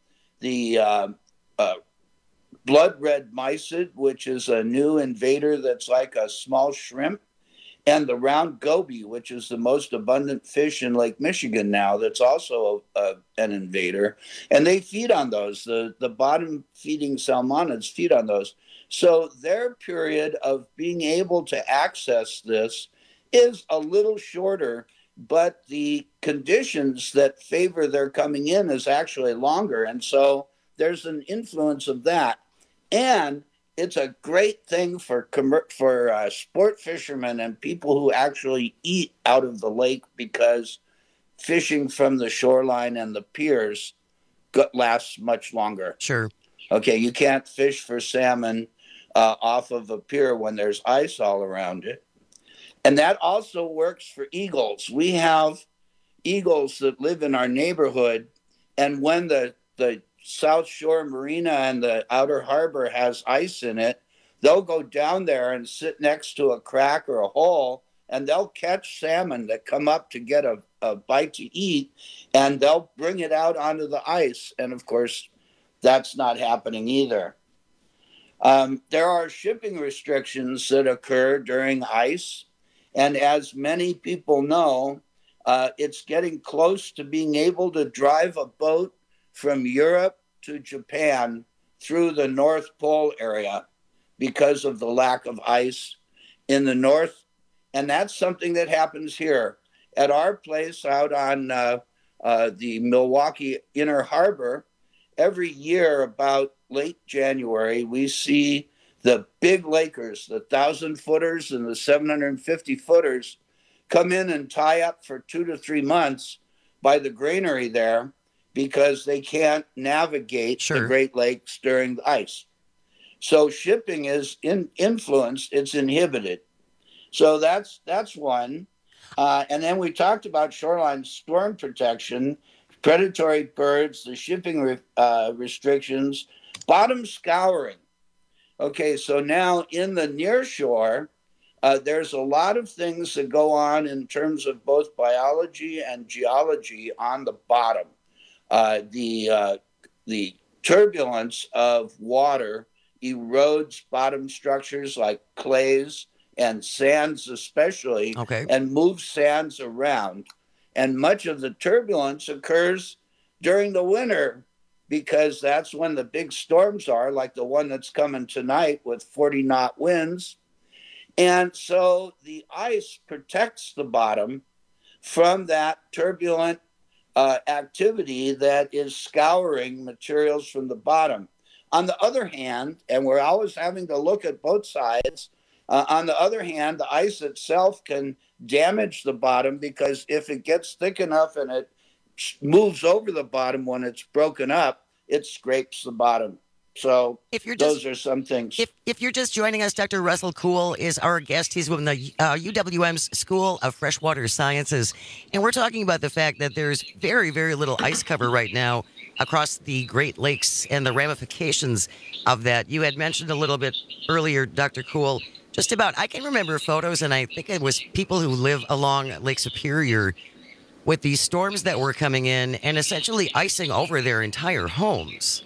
Speaker 3: blood red mysid, which is a new invader that's like a small shrimp, and the round goby, which is the most abundant fish in Lake Michigan now, that's also an invader. And they feed on those. The bottom-feeding salmonids feed on those. So their period of being able to access this is a little shorter, but the conditions that favor their coming in is actually longer. And so there's an influence of that. And it's a great thing for sport fishermen and people who actually eat out of the lake, because fishing from the shoreline and the piers lasts much longer.
Speaker 18: Sure.
Speaker 3: Okay, you can't fish for salmon off of a pier when there's ice all around it. And that also works for eagles. We have eagles that live in our neighborhood, and when the South Shore Marina and the outer harbor has ice in it, they'll go down there and sit next to a crack or a hole, and they'll catch salmon that come up to get a bite to eat, and they'll bring it out onto the ice. And of course, that's not happening either. There are shipping restrictions that occur during ice. And as many people know, it's getting close to being able to drive a boat from Europe to Japan through the North Pole area because of the lack of ice in the north. And that's something that happens here. At our place out on the Milwaukee Inner Harbor, every year about late January, we see the big Lakers, the 1,000-footers and the 750-footers, come in and tie up for 2 to 3 months by the granary there because they can't navigate the Great Lakes during the ice. So shipping is influenced, it's inhibited. So that's one. And then we talked about shoreline storm protection, predatory birds, the shipping restrictions, bottom scouring. Okay, so now in the near shore, there's a lot of things that go on in terms of both biology and geology on the bottom. The turbulence of water erodes bottom structures like clays and sands especially, and moves sands around. And much of the turbulence occurs during the winter because that's when the big storms are, like the one that's coming tonight with 40-knot winds. And so the ice protects the bottom from that turbulent activity that is scouring materials from the bottom. On the other hand, and we're always having to look at both sides, on the other hand, the ice itself can damage the bottom because if it gets thick enough and it moves over the bottom when it's broken up, it scrapes the bottom. So those are some things.
Speaker 18: If you're just joining us, Dr. Russell Kuhl is our guest. He's from the UWM's School of Freshwater Sciences. And we're talking about the fact that there's very, very little ice cover right now across the Great Lakes and the ramifications of that. You had mentioned a little bit earlier, Dr. Kuhl, just about, I can remember photos, and I think it was people who live along Lake Superior with these storms that were coming in and essentially icing over their entire homes.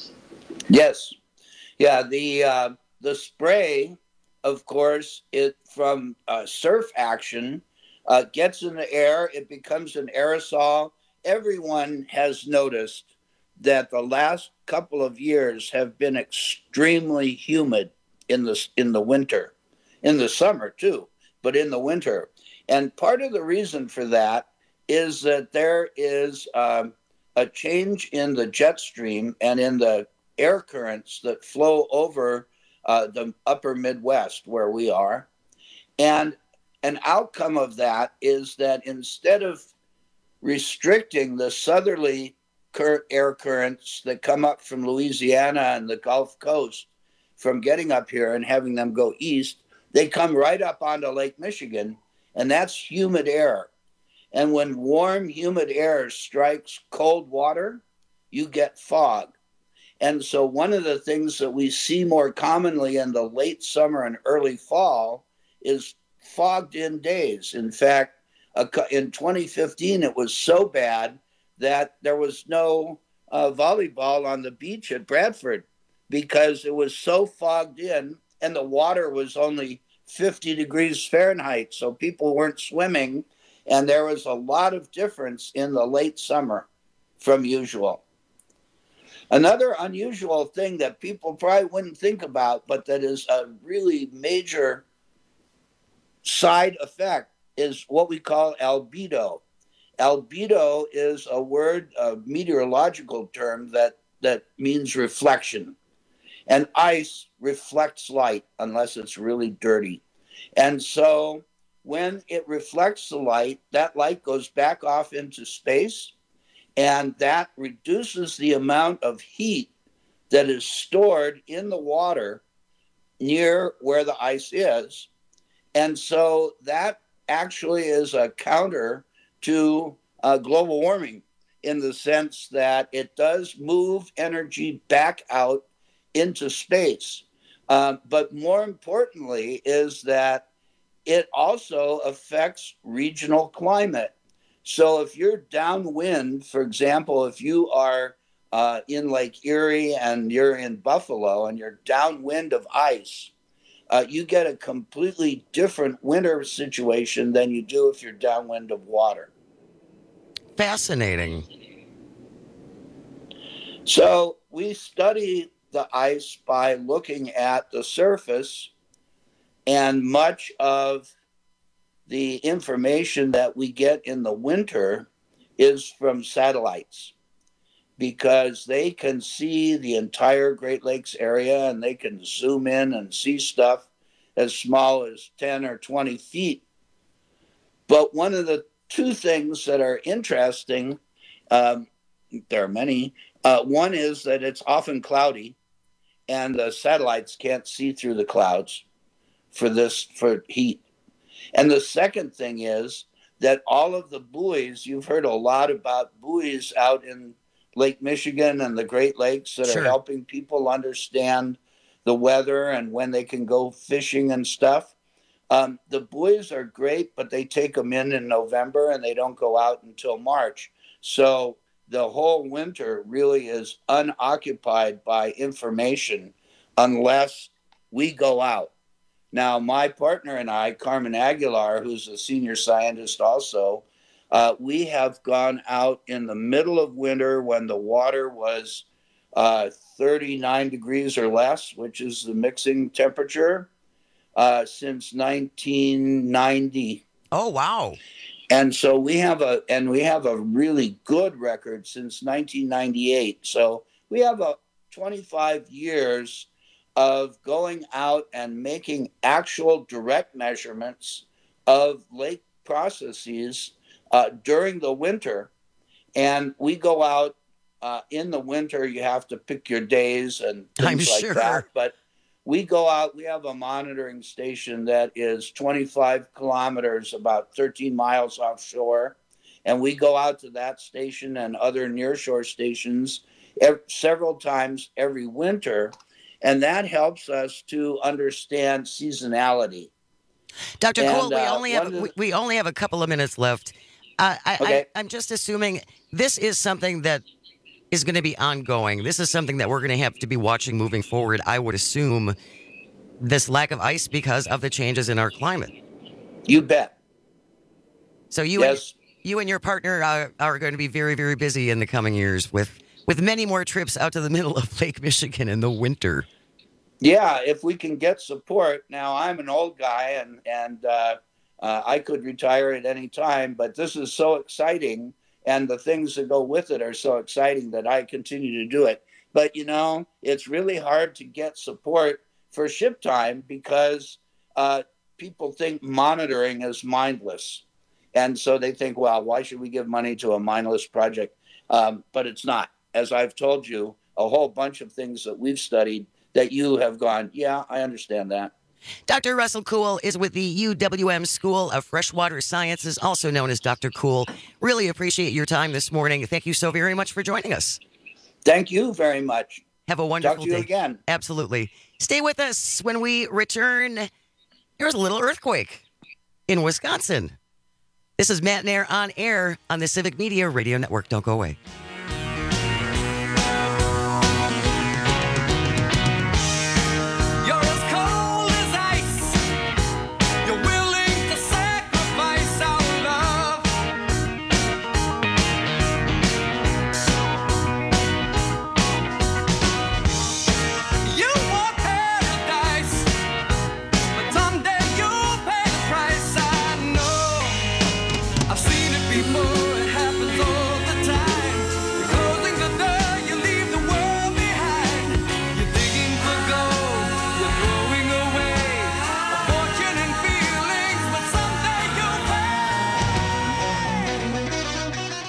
Speaker 3: Yes. Yeah, the spray, of course, it from surf action gets in the air. It becomes an aerosol. Everyone has noticed that the last couple of years have been extremely humid in the winter, in the summer too, but in the winter. And part of the reason for that is that there is a change in the jet stream and in the air currents that flow over the upper Midwest where we are. And an outcome of that is that instead of restricting the southerly air currents that come up from Louisiana and the Gulf Coast from getting up here and having them go east, they come right up onto Lake Michigan, and that's humid air. And when warm, humid air strikes cold water, you get fog. And so one of the things that we see more commonly in the late summer and early fall is fogged in days. In fact, in 2015, it was so bad that there was no volleyball on the beach at Bradford because it was so fogged in and the water was only 50 degrees Fahrenheit. So people weren't swimming. And there was a lot of difference in the late summer from usual. Another unusual thing that people probably wouldn't think about, but that is a really major side effect, is what we call albedo. Albedo is a word, a meteorological term that means reflection. And ice reflects light unless it's really dirty. And so when it reflects the light, that light goes back off into space, and that reduces the amount of heat that is stored in the water near where the ice is. And so that actually is a counter to global warming in the sense that it does move energy back out into space. But more importantly is that it also affects regional climate. So if you're downwind, for example, if you are in Lake Erie and you're in Buffalo and you're downwind of ice, you get a completely different winter situation than you do if you're downwind of water.
Speaker 18: Fascinating.
Speaker 3: So we study the ice by looking at the surface, and much of the information that we get in the winter is from satellites, because they can see the entire Great Lakes area and they can zoom in and see stuff as small as 10 or 20 feet. But one of the two things that are interesting, there are many, one is that it's often cloudy and the satellites can't see through the clouds for heat. And the second thing is that all of the buoys, you've heard a lot about buoys out in Lake Michigan and the Great Lakes that are helping people understand the weather and when they can go fishing and stuff. The buoys are great, but they take them in November and they don't go out until March. So the whole winter really is unoccupied by information unless we go out. Now, my partner and I, Carmen Aguilar, who's a senior scientist also, we have gone out in the middle of winter when the water was 39 degrees or less, which is the mixing temperature, since 1990.
Speaker 18: Oh, wow.
Speaker 3: And so we have a really good record since 1998. So we have 25 years of going out and making actual direct measurements of lake processes during the winter. And we go out in the winter. You have to pick your days and things like that. But we go out, we have a monitoring station that is 25 kilometers, about 13 miles offshore. And we go out to that station and other nearshore stations several times every winter. And that helps us to understand seasonality.
Speaker 18: Dr. Cole, we only have a couple of minutes left. I'm just assuming this is something that is going to be ongoing. This is something that we're going to have to be watching moving forward, I would assume, this lack of ice because of the changes in our climate.
Speaker 3: You bet.
Speaker 18: So you and your partner are going to be very, very busy in the coming years with many more trips out to the middle of Lake Michigan in the winter.
Speaker 3: Yeah, if we can get support. Now, I'm an old guy, and I could retire at any time, but this is so exciting, and the things that go with it are so exciting that I continue to do it. But, it's really hard to get support for ship time because people think monitoring is mindless. And so they think, well, why should we give money to a mindless project? But it's not. As I've told you, a whole bunch of things that we've studied that you have gone, yeah, I understand that.
Speaker 18: Dr. Russell Kuhl is with the UWM School of Freshwater Sciences, also known as Dr. Kuhl. Really appreciate your time this morning. Thank you so very much for joining us.
Speaker 3: Thank you very much.
Speaker 18: Have a wonderful day.
Speaker 3: Talk to you again.
Speaker 18: Absolutely. Stay with us when we return. Here's a little earthquake in Wisconsin. This is Matt Nair on air on the Civic Media Radio Network. Don't go away.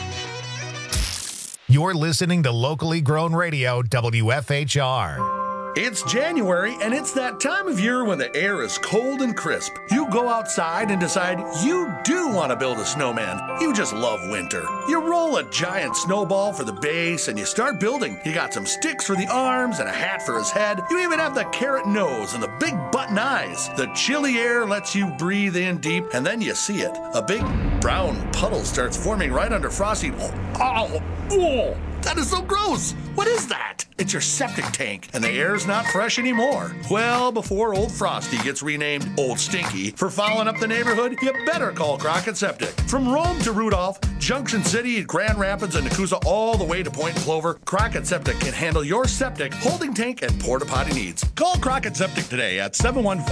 Speaker 5: You're listening to locally grown radio WFHR.
Speaker 1: It's January, and it's that time of year when the air is cold and crisp. You go outside and decide you do want to build a snowman. You just love winter. You roll a giant snowball for the base, and you start building. You got some sticks for the arms and a hat for his head. You even have the carrot nose and the big button eyes. The chilly air lets you breathe in deep, and then you see it. A big brown puddle starts forming right under Frosty. Oh, that is so gross. What is that? It's your septic tank, and the air's not fresh anymore. Well, before old Frosty gets renamed Old Stinky for fouling up the neighborhood, you better call Crockett Septic. From Rome to Rudolph, Junction City, Grand Rapids, and Nakusa, all the way to Point Clover, Crockett Septic can handle your septic, holding tank, and porta potty needs. Call Crockett Septic today at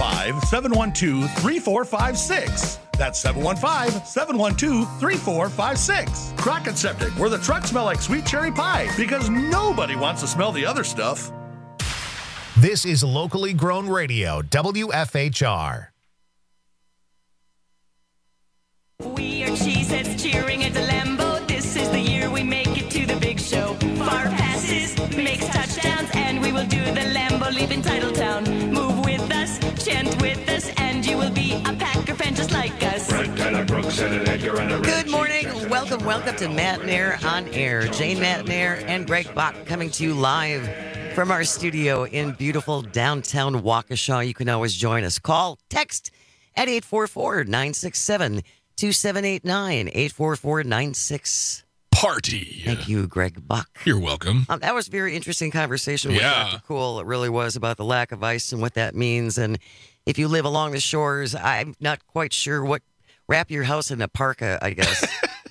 Speaker 1: 715-712-3456. That's 715-712-3456. Crockett Septic, where the trucks smell like sweet cherry pie, because nobody wants to smell the other stuff.
Speaker 5: This is locally grown radio, WFHR.
Speaker 8: We are Cheeseheads cheering at the Lambeau. This is the year we make it to the big show. Far passes, makes touchdowns, and we will do the Lambeau leaving Titletown. Move with us, chant with us, and you will be a Packer fan just like us.
Speaker 18: Good morning. Welcome to Matt and Air on Air. Jane Matt and Air and Greg Bach coming to you live from our studio in beautiful downtown Waukesha. You can always join us. Call, text at 844-967-2789. 844-96
Speaker 19: Party.
Speaker 18: Thank you, Greg Bach.
Speaker 19: You're welcome.
Speaker 18: That was a very interesting conversation with Dr. Cool. It really was, about the lack of ice and what that means. And if you live along the shores, I'm not quite sure what. Wrap your house in a parka, I guess.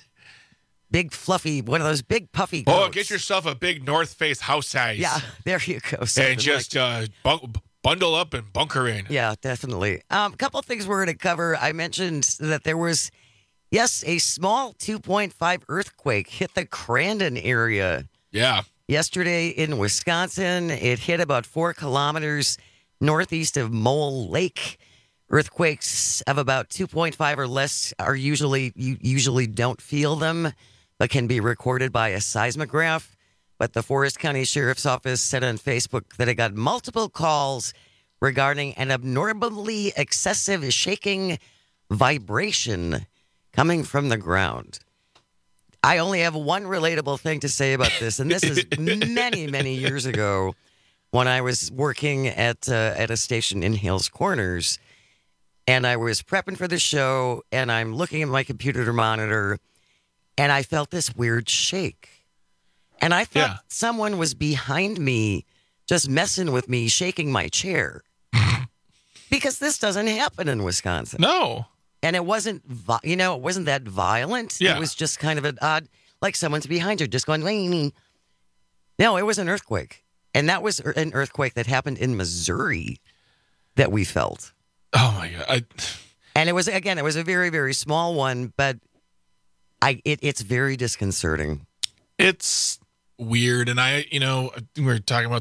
Speaker 18: Big fluffy, one of those big puffy coats.
Speaker 19: Oh, get yourself a big North Face house size.
Speaker 18: Yeah, there you go.
Speaker 19: And just bundle up and bunker in.
Speaker 18: Yeah, definitely. A couple things we're going to cover. I mentioned that there was, yes, a small 2.5 earthquake hit the Crandon area.
Speaker 19: Yeah.
Speaker 18: Yesterday in Wisconsin, it hit about 4 kilometers northeast of Mole Lake. Earthquakes of about 2.5 or less are you usually don't feel them, but can be recorded by a seismograph. But the Forest County Sheriff's Office said on Facebook that it got multiple calls regarding an abnormally excessive shaking vibration coming from the ground. I only have one relatable thing to say about this, and this is many, many years ago when I was working at a station in Hales Corners. And I was prepping for the show, and I'm looking at my computer monitor, and I felt this weird shake. And I thought someone was behind me just messing with me, shaking my chair. Because this doesn't happen in Wisconsin.
Speaker 19: No.
Speaker 18: And it wasn't, it wasn't that violent.
Speaker 19: Yeah.
Speaker 18: It was just kind of an odd, like someone's behind you just going, wing. No, it was an earthquake. And that was an earthquake that happened in Missouri that we felt.
Speaker 19: Oh my God!
Speaker 18: And it was a very, very small one, but it's very disconcerting.
Speaker 19: It's weird, and we were talking about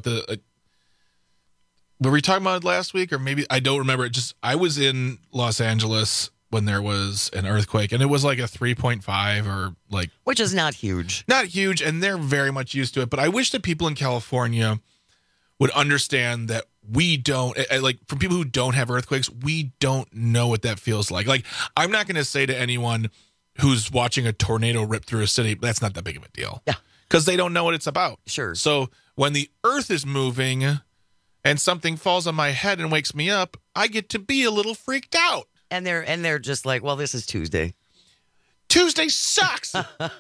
Speaker 19: were we talking about it last week, or maybe I don't remember. I was in Los Angeles when there was an earthquake, and it was like a 3.5 or like,
Speaker 18: which is not huge,
Speaker 19: and they're very much used to it. But I wish that people in California would understand that. We don't, like, for people who don't have earthquakes, we don't know what that feels like. Like, I'm not going to say to anyone who's watching a tornado rip through a city, that's not that big of a deal.
Speaker 18: Yeah.
Speaker 19: Because they don't know what it's about.
Speaker 18: Sure.
Speaker 19: So when the earth is moving and something falls on my head and wakes me up, I get to be a little freaked out.
Speaker 18: And they're just like, well, this is Tuesday.
Speaker 19: Tuesday sucks.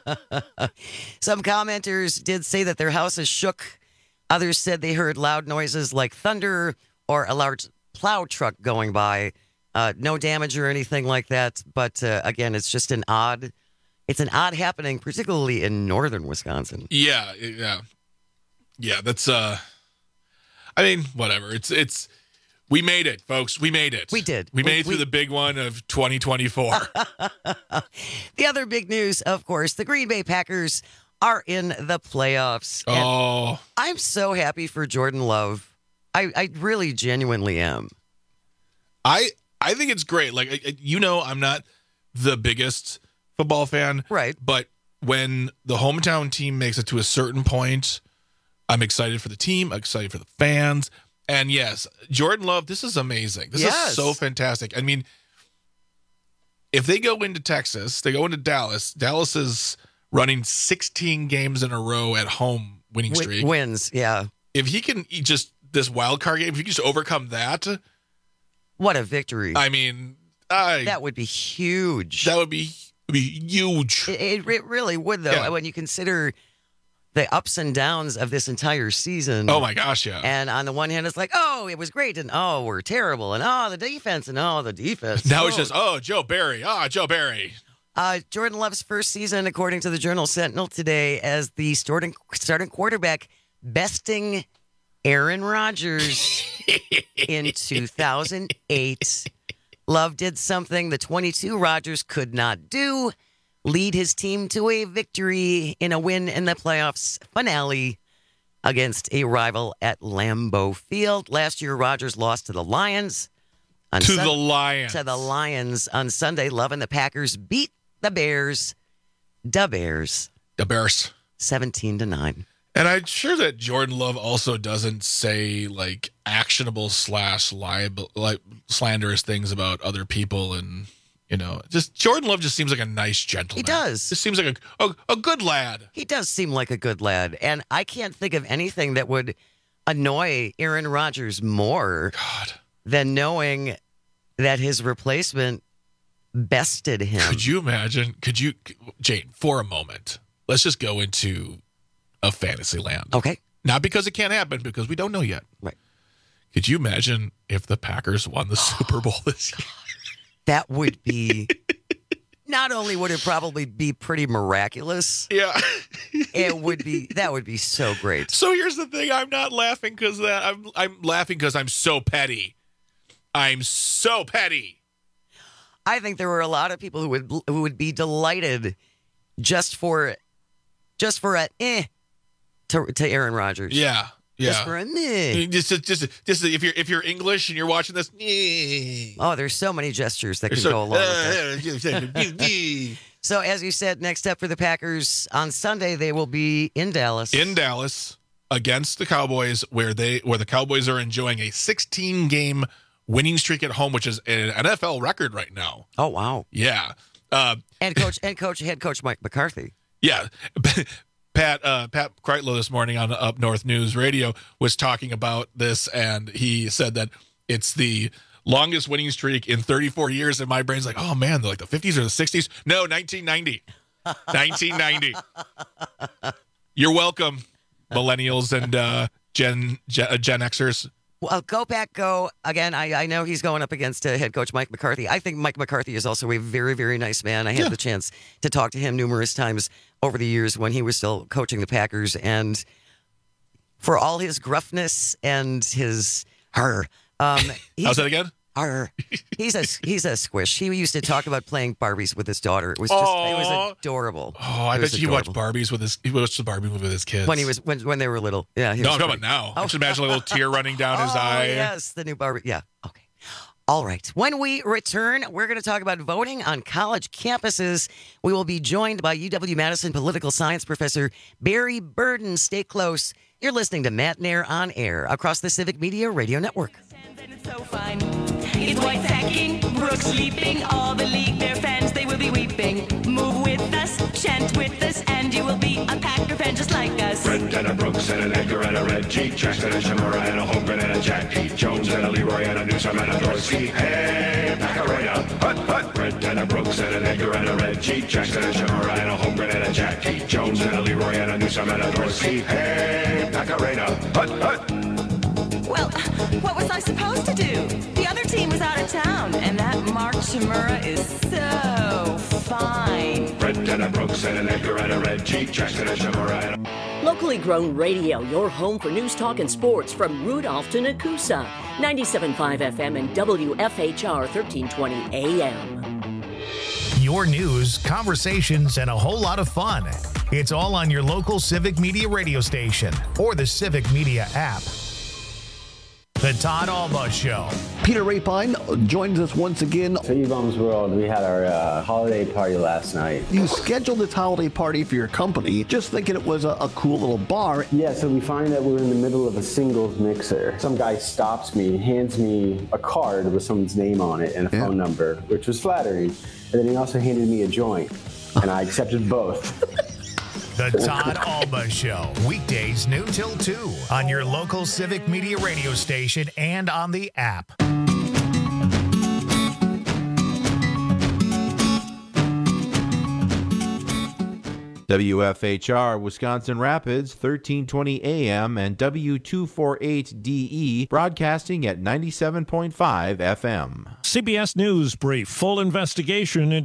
Speaker 18: Some commenters did say that their houses shook. Others said they heard loud noises like thunder or a large plow truck going by. No damage or anything like that. But again, it's just an odd happening, particularly in northern Wisconsin.
Speaker 19: Yeah. That's whatever. It's we made it, folks. We made it.
Speaker 18: We did.
Speaker 19: We made it through the big one of 2024.
Speaker 18: The other big news, of course, the Green Bay Packers are in the playoffs.
Speaker 19: Oh.
Speaker 18: I'm so happy for Jordan Love. I really genuinely am.
Speaker 19: I think it's great. Like, I'm not the biggest football fan.
Speaker 18: Right.
Speaker 19: But when the hometown team makes it to a certain point, I'm excited for the team. I'm excited for the fans. And yes, Jordan Love, this is amazing. This is so fantastic. I mean, if they go into Texas, they go into Dallas. Dallas is running 16 games in a row at home winning streak.
Speaker 18: Wins, yeah.
Speaker 19: If he can just, this wild card game, if he can just overcome that.
Speaker 18: What a victory.
Speaker 19: I mean,
Speaker 18: that would be huge.
Speaker 19: That would be huge.
Speaker 18: It really would, though, when you consider the ups and downs of this entire season.
Speaker 19: Oh, my gosh, yeah.
Speaker 18: And on the one hand, it's like, oh, it was great, and oh, we're terrible, and oh, the defense, and oh, the defense.
Speaker 19: Now it's just, oh, Joe Barry. Joe Barry.
Speaker 18: Jordan Love's first season, according to the Journal Sentinel today, as the starting quarterback, besting Aaron Rodgers in 2008. Love did something the 22 Rodgers could not do, lead his team to a victory in a win in the playoffs finale against a rival at Lambeau Field. Last year, Rodgers lost to the Lions. To the Lions on Sunday. Love and the Packers beat the Bears. The Bears. 17-9.
Speaker 19: And I'm sure that Jordan Love also doesn't say like actionable / slanderous things about other people, and just Jordan Love just seems like a nice gentleman.
Speaker 18: He does.
Speaker 19: Just seems like a good lad.
Speaker 18: He does seem like a good lad, and I can't think of anything that would annoy Aaron Rodgers more than knowing that his replacement bested him.
Speaker 19: Could you imagine? Jane, for a moment, let's just go into a fantasy land.
Speaker 18: Okay.
Speaker 19: Not because it can't happen, because we don't know yet.
Speaker 18: Right.
Speaker 19: Could you imagine if the Packers won the Super Bowl this year?
Speaker 18: That would be, not only would it probably be pretty miraculous.
Speaker 19: Yeah.
Speaker 18: That would be so great.
Speaker 19: So here's the thing. I'm not laughing because I'm laughing because I'm so petty. I'm so petty.
Speaker 18: I think there were a lot of people who would be delighted just for a to Aaron Rodgers.
Speaker 19: Yeah.
Speaker 18: Just for a
Speaker 19: Just if you're English and you're watching this.
Speaker 18: Oh, there's so many gestures that can go along with that. So as you said, next up for the Packers on Sunday, they will be in Dallas.
Speaker 19: In Dallas against the Cowboys, where the Cowboys are enjoying a 16-game winning streak at home, which is an NFL record right now.
Speaker 18: Oh wow.
Speaker 19: Yeah.
Speaker 18: Head coach Mike McCarthy.
Speaker 19: Yeah. Pat Kreitlow this morning on Up North News Radio was talking about this, and he said that it's the longest winning streak in 34 years. And my brain's like, oh man, they're like the 50s or the 60s? No, 1990. 1990. You're welcome, millennials and Gen Xers.
Speaker 18: Well, go Pack, go. Again, I know he's going up against head coach Mike McCarthy. I think Mike McCarthy is also a very, very nice man. I had the chance to talk to him numerous times over the years when he was still coaching the Packers. And for all his gruffness and his how's
Speaker 19: that again?
Speaker 18: He's a squish. He used to talk about playing Barbies with his daughter. It was just it was adorable.
Speaker 19: Oh, I bet you watched Barbies with the Barbie movie with his kids
Speaker 18: when they were little. Yeah,
Speaker 19: no, I'm talking about now. I just imagine a little tear running down his eye.
Speaker 18: Yes, the new Barbie. Yeah, okay. All right. When we return, we're going to talk about voting on college campuses. We will be joined by UW-Madison political science professor Barry Burden. Stay close. You're listening to Matt Nair on air across the Civic Media Radio Network.
Speaker 8: So fine. It's white sacking, Brooks sleeping, all the league, their fans, they will be weeping. Move with us, chant with us, and you will be a Packer fan just like us.
Speaker 6: Brent and a Brooks and an Edgar and a Reggie, Jackson and Shamura and a Holmgren and a Jack Pete Jones and a Leroy and a Newsom and a Dorsey. Hey, Packarena, hut, hut. Brent and a Brooks and an Edgar and a Reggie, Jackson and Shamura and a Holmgren and a Jack Pete Jones and a Leroy and a Newsom and a Dorsey. Hey, Packarena, hut, hut.
Speaker 8: Well, what was I supposed to do? The other team was out of town, and that Mark Chimura is so fine.
Speaker 6: Brent and a Brooks and an Edgar and a Reggie, Jackson and Chimura and a...
Speaker 4: Locally grown radio, your home for news, talk, and sports from Rudolph to Nakusa. 97.5 FM and WFHR 1320 AM.
Speaker 5: Your news, conversations, and a whole lot of fun. It's all on your local Civic Media radio station or the Civic Media app. The Todd Alba Show.
Speaker 7: Peter Rapine joins us once again.
Speaker 9: City Bums World, we had our holiday party last night.
Speaker 7: You scheduled this holiday party for your company, just thinking it was a cool little bar.
Speaker 9: Yeah, so we find that we're in the middle of a singles mixer. Some guy stops me, hands me a card with someone's name on it and a phone number, which was flattering. And then he also handed me a joint, and I accepted both.
Speaker 5: The Todd Alba Show, weekdays noon till 2 on your local Civic Media radio station and on the app.
Speaker 12: WFHR Wisconsin Rapids, 1320 AM and W248DE, broadcasting at 97.5 FM.
Speaker 13: CBS News brief. Full investigation into